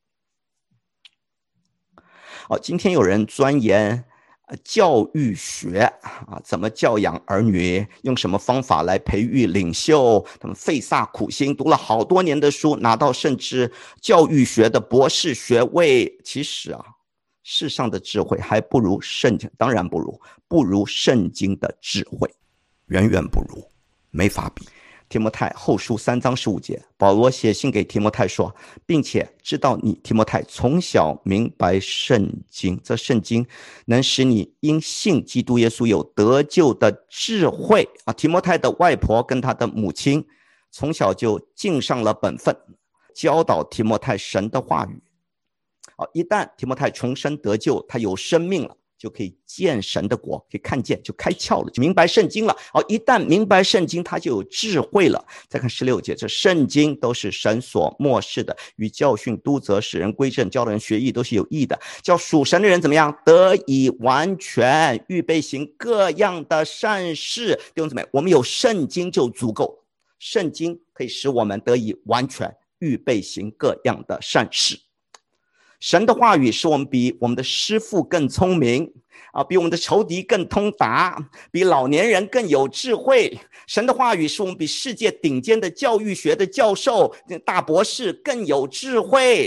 哦，今天有人钻研教育学啊，怎么教养儿女，用什么方法来培育领袖，他们费煞苦心，读了好多年的书，拿到甚至教育学的博士学位。其实啊，世上的智慧还不如圣经，当然不如，不如圣经的智慧，远远不如，没法比。提摩太后书三章十五节，保罗写信给提摩太说，并且知道你提摩太从小明白圣经，这圣经能使你因信基督耶稣有得救的智慧啊。提摩太的外婆跟他的母亲从小就尽上了本分，教导提摩太神的话语。一旦提摩太重生得救，他有生命了，就可以见神的国，可以看见，就开窍了，就明白圣经了。哦，一旦明白圣经，他就有智慧了。再看十六节，这圣经都是神所默示的，与教训、督责、使人归正、教人学义，都是有益的，叫属神的人怎么样？得以完全，预备行各样的善事。弟兄姊妹，我们有圣经就足够，圣经可以使我们得以完全，预备行各样的善事。神的话语使我们比我们的师父更聪明啊，比我们的仇敌更通达，比老年人更有智慧。神的话语使我们比世界顶尖的教育学的教授、大博士更有智慧。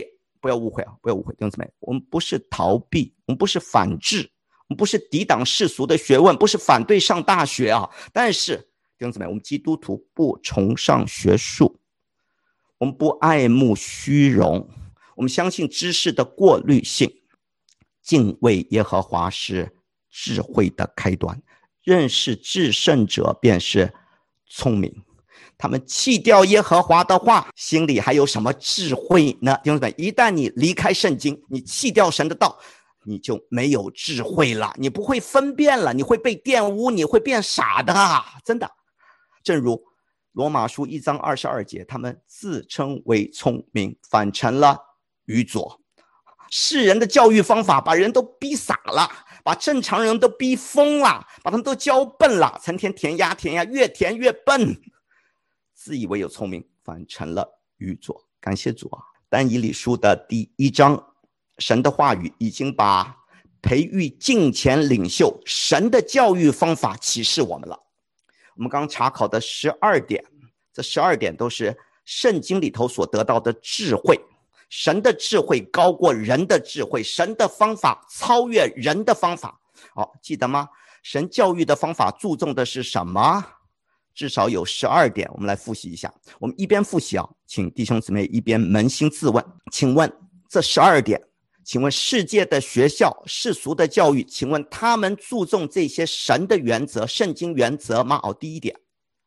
不要误会啊，不要误会，弟兄姊妹，我们不是逃避，我们不是反制，我们不是抵挡世俗的学问，不是反对上大学啊。但是弟兄姊妹，我们基督徒不崇尚学术，我们不爱慕虚荣，我们相信知识的过滤性。敬畏耶和华是智慧的开端，认识至圣者便是聪明。他们弃掉耶和华的话，心里还有什么智慧呢？弟兄姊妹，一旦你离开圣经，你弃掉神的道，你就没有智慧了，你不会分辨了，你会被玷污，你会变傻的，真的。正如罗马书一章二十二节，他们自称为聪明，反成了愚拙。世人的教育方法把人都逼傻了，把正常人都逼疯了，把他们都教笨了，成天填鸭填鸭，越填越笨，自以为有聪明，反成了愚拙。感谢主啊！但以理书的第一章，神的话语已经把培育敬虔领袖神的教育方法启示我们了。我们刚查考的十二点，这十二点都是圣经里头所得到的智慧。神的智慧高过人的智慧，神的方法超越人的方法。好，记得吗？神教育的方法注重的是什么？至少有十二点，我们来复习一下。我们一边复习啊，请弟兄姊妹一边扪心自问，请问这十二点，请问世界的学校、世俗的教育，请问他们注重这些神的原则、圣经原则吗？哦，第一点，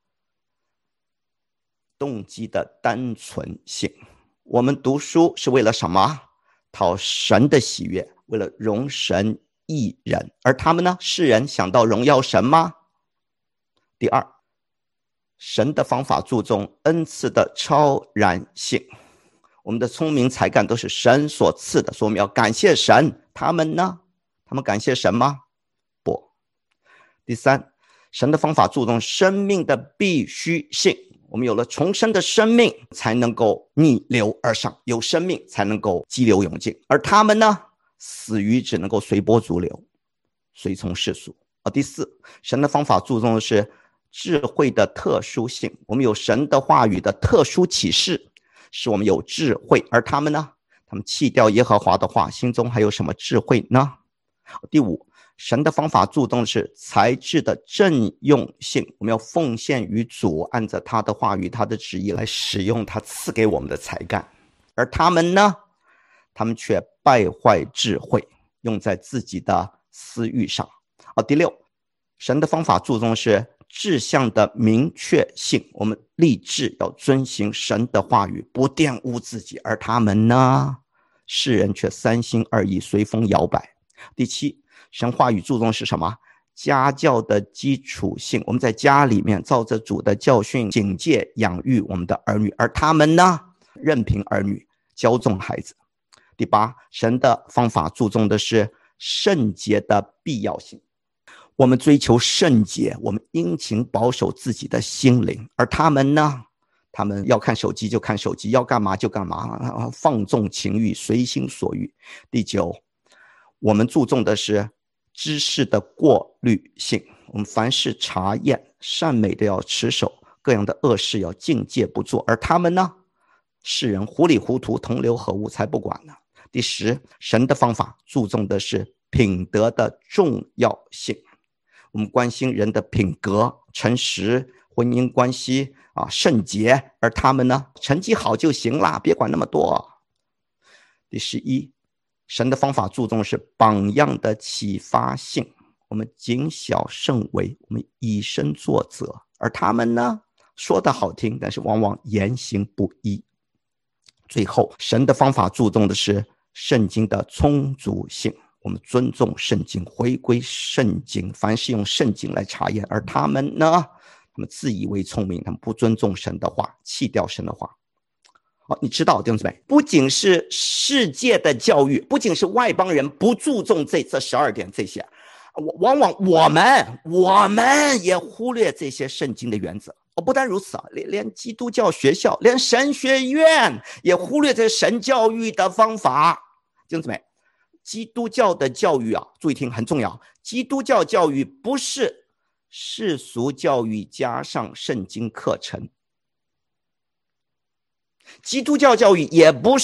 动机的单纯性。我们读书是为了什么？讨神的喜悦，为了荣神益人。而他们呢？世人想到荣耀神吗？第二，神的方法注重恩赐的超然性。我们的聪明才干都是神所赐的，所以我们要感谢神。他们呢？他们感谢神吗？不。第三，神的方法注重生命的必须性。我们有了重生的生命，才能够逆流而上，有生命才能够激流勇进。而他们呢，死于只能够随波逐流，随从世俗。哦，第四，神的方法注重的是智慧的特殊性。我们有神的话语的特殊启示，使我们有智慧。而他们呢，他们弃掉耶和华的话，心中还有什么智慧呢？第五，神的方法注重的是才智的正用性。我们要奉献于主，按照他的话语、他的旨意来使用他赐给我们的才干。而他们呢，他们却败坏智慧，用在自己的私欲上。哦，第六，神的方法注重的是志向的明确性。我们立志要遵行神的话语，不玷污自己。而他们呢，世人却三心二意，随风摇摆。第七，神话语注重是什么？家教的基础性。我们在家里面照着主的教训警戒养育我们的儿女，而他们呢，任凭儿女骄纵孩子。第八，神的方法注重的是圣洁的必要性。我们追求圣洁，我们殷勤保守自己的心灵。而他们呢，他们要看手机就看手机，要干嘛就干嘛，放纵情欲，随心所欲。第九，我们注重的是知识的过滤性。我们凡事查验，善美的要持守，各样的恶事要禁戒不做。而他们呢，世人糊里糊涂，同流合污，才不管呢。第十，神的方法注重的是品德的重要性。我们关心人的品格、诚实、婚姻关系啊、圣洁。而他们呢，成绩好就行啦，别管那么多。第十一，神的方法注重的是榜样的启发性。我们谨小慎微，我们以身作则。而他们呢，说的好听，但是往往言行不一。最后，神的方法注重的是圣经的充足性。我们尊重圣经，回归圣经，凡是用圣经来查验。而他们呢，他们自以为聪明，他们不尊重神的话，弃掉神的话。好，你知道弟兄姊妹，不仅是世界的教育，不仅是外邦人不注重这这十二点这些，往往我们我们也忽略这些圣经的原则。哦，不但如此啊，连连基督教学校，连神学院也忽略这神教育的方法。弟兄姊妹，基督教的教育啊，注意听，很重要。基督教教育不是世俗教育加上圣经课程，基督教教育也不是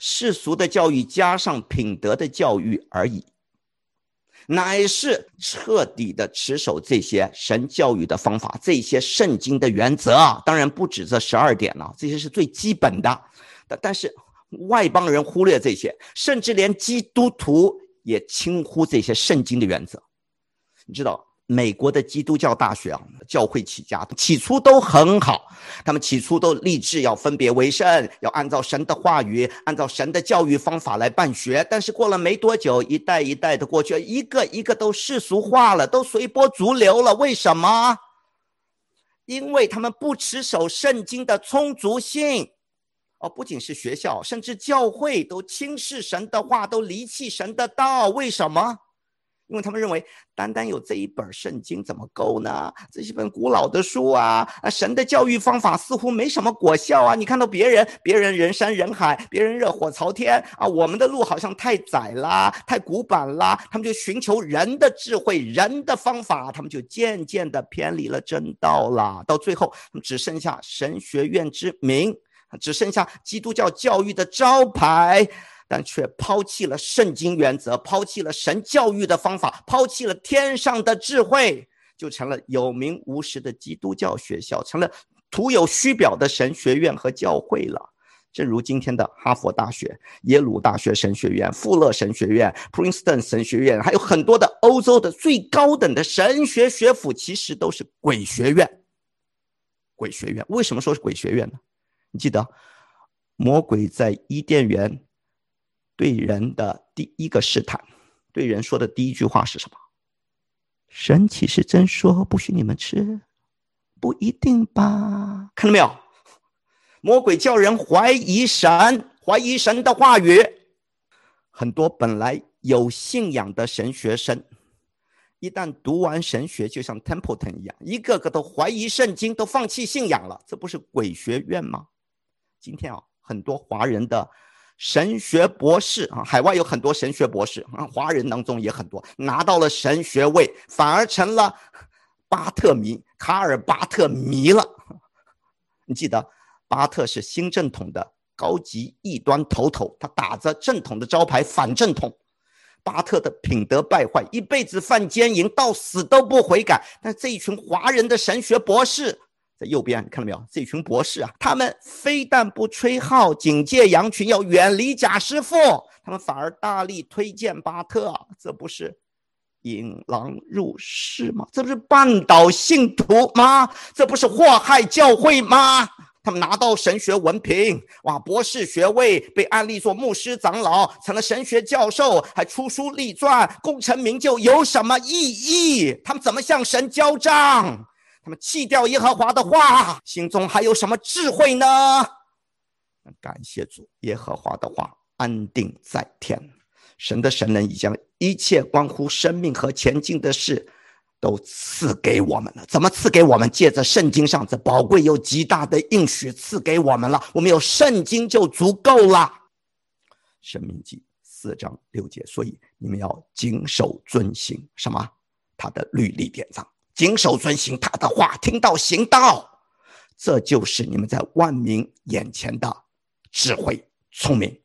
世俗的教育加上品德的教育而已，乃是彻底的持守这些神教育的方法，这些圣经的原则。当然不止这十二点了，这些是最基本的，但是外邦人忽略这些，甚至连基督徒也轻忽这些圣经的原则。你知道美国的基督教大学啊，教会起家起初都很好，他们起初都立志要分别为圣，要按照神的话语，按照神的教育方法来办学。但是过了没多久，一代一代的过去，一个一个都世俗化了，都随波逐流了。为什么？因为他们不持守圣经的充足性。哦，不仅是学校，甚至教会都轻视神的话，都离弃神的道。为什么？因为他们认为单单有这一本圣经怎么够呢？这是本古老的书啊，神的教育方法似乎没什么果效啊。你看到别人别人人山人海，别人热火朝天啊，我们的路好像太窄啦，太古板啦。他们就寻求人的智慧，人的方法，他们就渐渐的偏离了真道啦。到最后只剩下神学院之名，只剩下基督教教育的招牌，但却抛弃了圣经原则，抛弃了神教育的方法，抛弃了天上的智慧，就成了有名无实的基督教学校，成了徒有虚表的神学院和教会了。正如今天的哈佛大学、耶鲁大学神学院、富勒神学院、Princeton 神学院，还有很多的欧洲的最高等的神学学府，其实都是鬼学院。鬼学院为什么说是鬼学院呢？你记得魔鬼在伊甸园对人的第一个试探，对人说的第一句话是什么？神岂是真说不许你们吃？不一定吧？看到没有？魔鬼叫人怀疑神，怀疑神的话语。很多本来有信仰的神学生，一旦读完神学，就像 Templeton 一样，一个个都怀疑圣经，都放弃信仰了。这不是鬼学院吗？今天啊，很多华人的神学博士啊，海外有很多神学博士啊，华人当中也很多拿到了神学位，反而成了巴特迷，卡尔巴特迷了。你记得巴特是新正统的高级异端头头，他打着正统的招牌反正统。巴特的品德败坏，一辈子犯奸淫，到死都不悔改。但这一群华人的神学博士，在右边看到没有？这群博士啊，他们非但不吹号警戒羊群要远离假师傅，他们反而大力推荐巴特，这不是引狼入室吗？这不是绊倒信徒吗？这不是祸害教会吗？他们拿到神学文凭，哇，博士学位，被安立做牧师长老，成了神学教授，还出书立传，功成名就，有什么意义？他们怎么向神交账？他们弃掉耶和华的话，心中还有什么智慧呢？感谢主，耶和华的话安定在天。神的神能已将一切关乎生命和前进的事都赐给我们了。怎么赐给我们？借着圣经上这宝贵又极大的应许赐给我们了。我们有圣经就足够了。申命记四章六节，所以你们要谨守遵行什么？他的律例典章，谨守遵行他的话，听到行道，这就是你们在万民眼前的智慧聪明。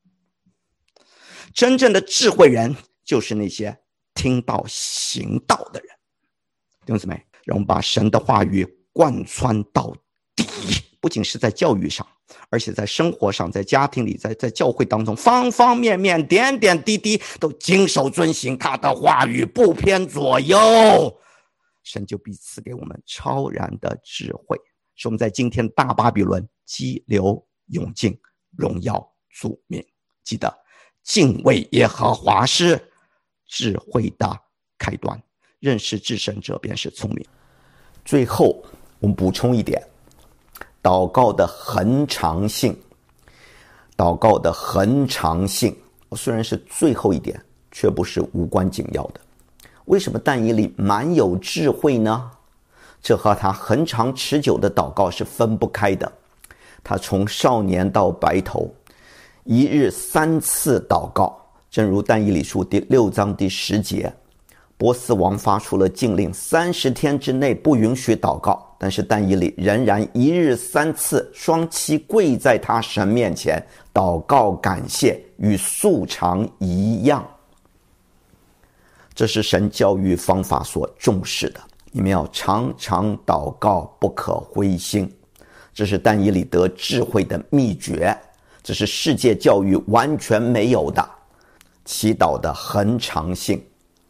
真正的智慧人就是那些听到行道的人。弟兄姊妹，让我们把神的话语贯穿到底，不仅是在教育上，而且在生活上，在家庭里，在在教会当中，方方面面点点滴滴都谨守遵行他的话语，不偏左右，神就必赐给我们超然的智慧，使我们在今天大巴比伦激流勇进，荣耀主名。记得敬畏耶和华是智慧的开端，认识至神者便是聪明。最后我们补充一点，祷告的恒常性，祷告的恒常性虽然是最后一点，却不是无关紧要的。为什么但以理蛮有智慧呢？这和他恒长持久的祷告是分不开的。他从少年到白头，一日三次祷告，正如但以理书第六章第十节，波斯王发出了禁令，三十天之内不允许祷告。 但是但以理仍然一日三次双膝跪在他神面前祷告感谢，与素常一样。这是神教育方法所重视的，你们要常常祷告，不可灰心。这是但以理得智慧的秘诀，这是世界教育完全没有的祈祷的恒常性。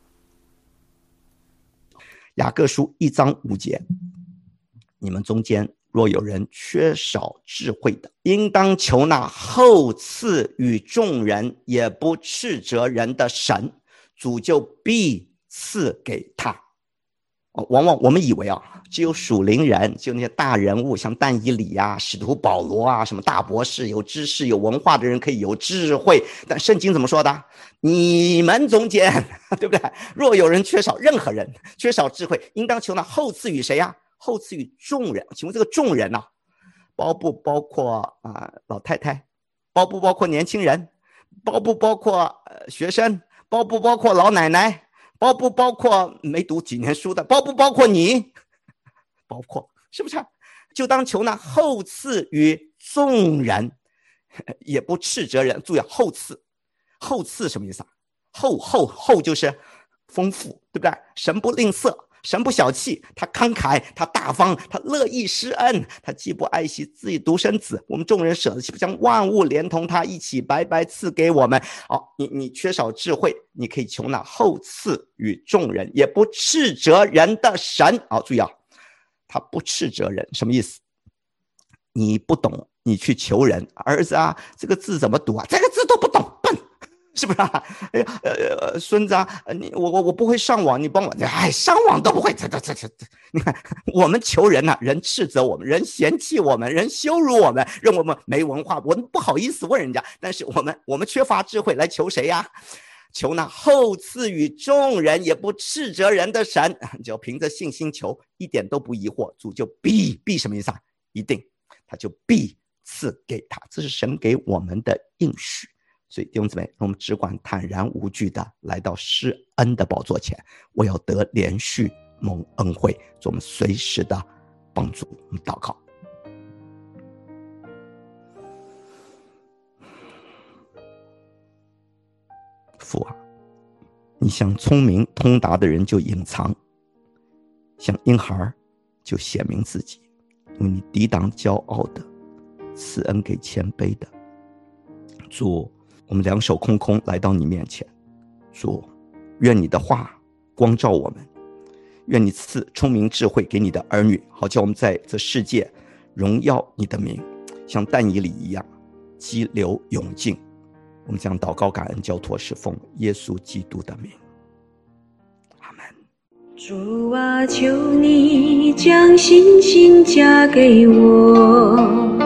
雅各书一章五节，你们中间若有人缺少智慧的，应当求那厚赐与众人也不斥责人的神，主就必赐给他。往往我们以为啊，只有属灵人，就那些大人物，像但以理啊、使徒保罗啊，什么大博士、有知识、有文化的人可以有智慧。但圣经怎么说的？你们中间，对不对？若有人缺少，任何人缺少智慧，应当求那厚赐与谁呀、啊？厚赐与众人。请问这个众人呢、啊，包不包括啊、呃、老太太？包不包括年轻人？包不包括、呃、学生？包不包括老奶奶？包不包括没读几年书的？包不包括你？包括，是不是？就当求那厚赐于众人，也不斥责人。注意，厚赐，厚赐什么意思啊？厚厚厚就是丰富，对不对？神不吝啬，神不小气，他慷慨，他大方，他乐意施恩，他既不爱惜自己独生子，我们众人舍弃，将万物连同他一起白白赐给我们。好，你你缺少智慧，你可以求那厚赐与众人，也不斥责人的神。好，注意啊，他不斥责人，什么意思？你不懂，你去求人，儿子啊，这个字怎么读啊？这个字都不懂，笨。是不是啊？哎呀，呃，孙子啊，你我我我不会上网，你帮我。哎，上网都不会，这这这这，你看我们求人呐、啊，人斥责我们，人嫌弃我们，人羞辱我们，认为我们没文化，我们不好意思问人家。但是我们我们缺乏智慧，来求谁呀？求那厚赐与众人，也不斥责人的神，只要凭着信心求，一点都不疑惑，主就必必什么意思啊？一定，他就必赐给他，这是神给我们的应许。所以弟兄姊妹，让我们只管坦然无惧的来到施恩的宝座前，我要得连续蒙恩惠，做我们随时的帮助。我们祷告。父啊，你向聪明通达的人就隐藏，向婴孩就显明自己，因为你抵挡骄傲的，赐恩给谦卑的。主，我们两手空空来到你面前，主，愿你的话光照我们，愿你赐聪明智慧给你的儿女，好叫我们在这世界荣耀你的名，像但以理一样激流勇进。我们将祷告感恩交托是奉耶稣基督的名，阿们。 主啊，求你将信心加给我，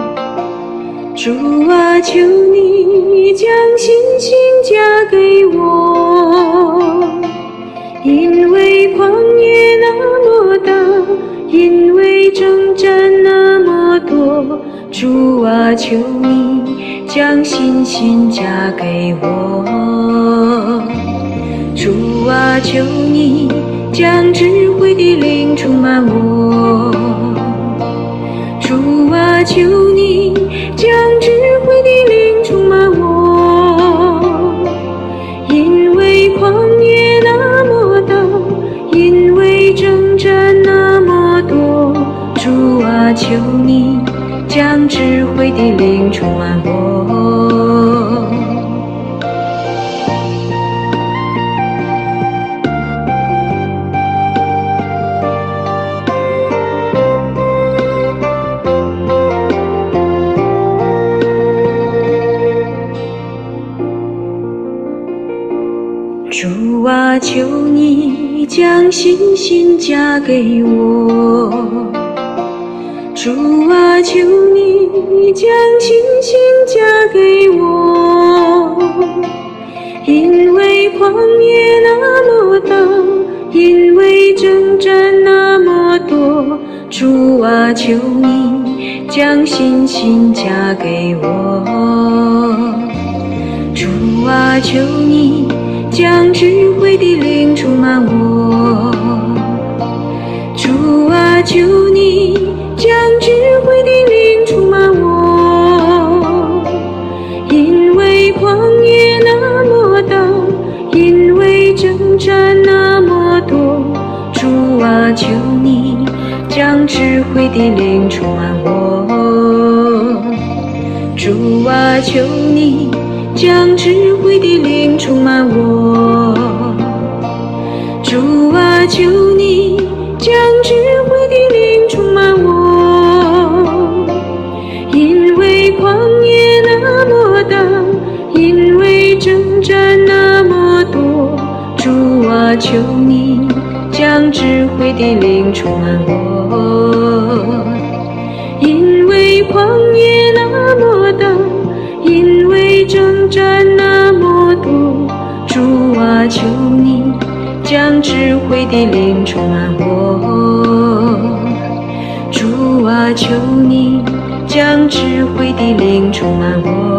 主啊，求你将信心加给我，因为旷野那么大，因为征战那么多，主啊，求你将信心加给我，主啊，求你将智慧的灵充满我，主啊，求你将智慧的灵充满我，因为旷野那么大，因为征战那么多，主啊，求你将智慧的灵充满我。主啊，求你将信心加给我，主啊，求你将信心加给我，因为旷野那么大，因为征战那么多，主啊，求你将信心加给我，主啊，求你将智慧的灵充满我，主啊，求你战那么多，主啊，求你将智慧的灵充满我。主啊，求你将智慧的灵充满我。主啊，求你将智慧的灵充满我。因为旷野那么大，因为征战那么多，主啊，求你将智慧的灵充满我。因为旷野那么大，因为征战那么多，主啊，求你将智慧的灵充满我。主啊，求你将智慧的灵充满我。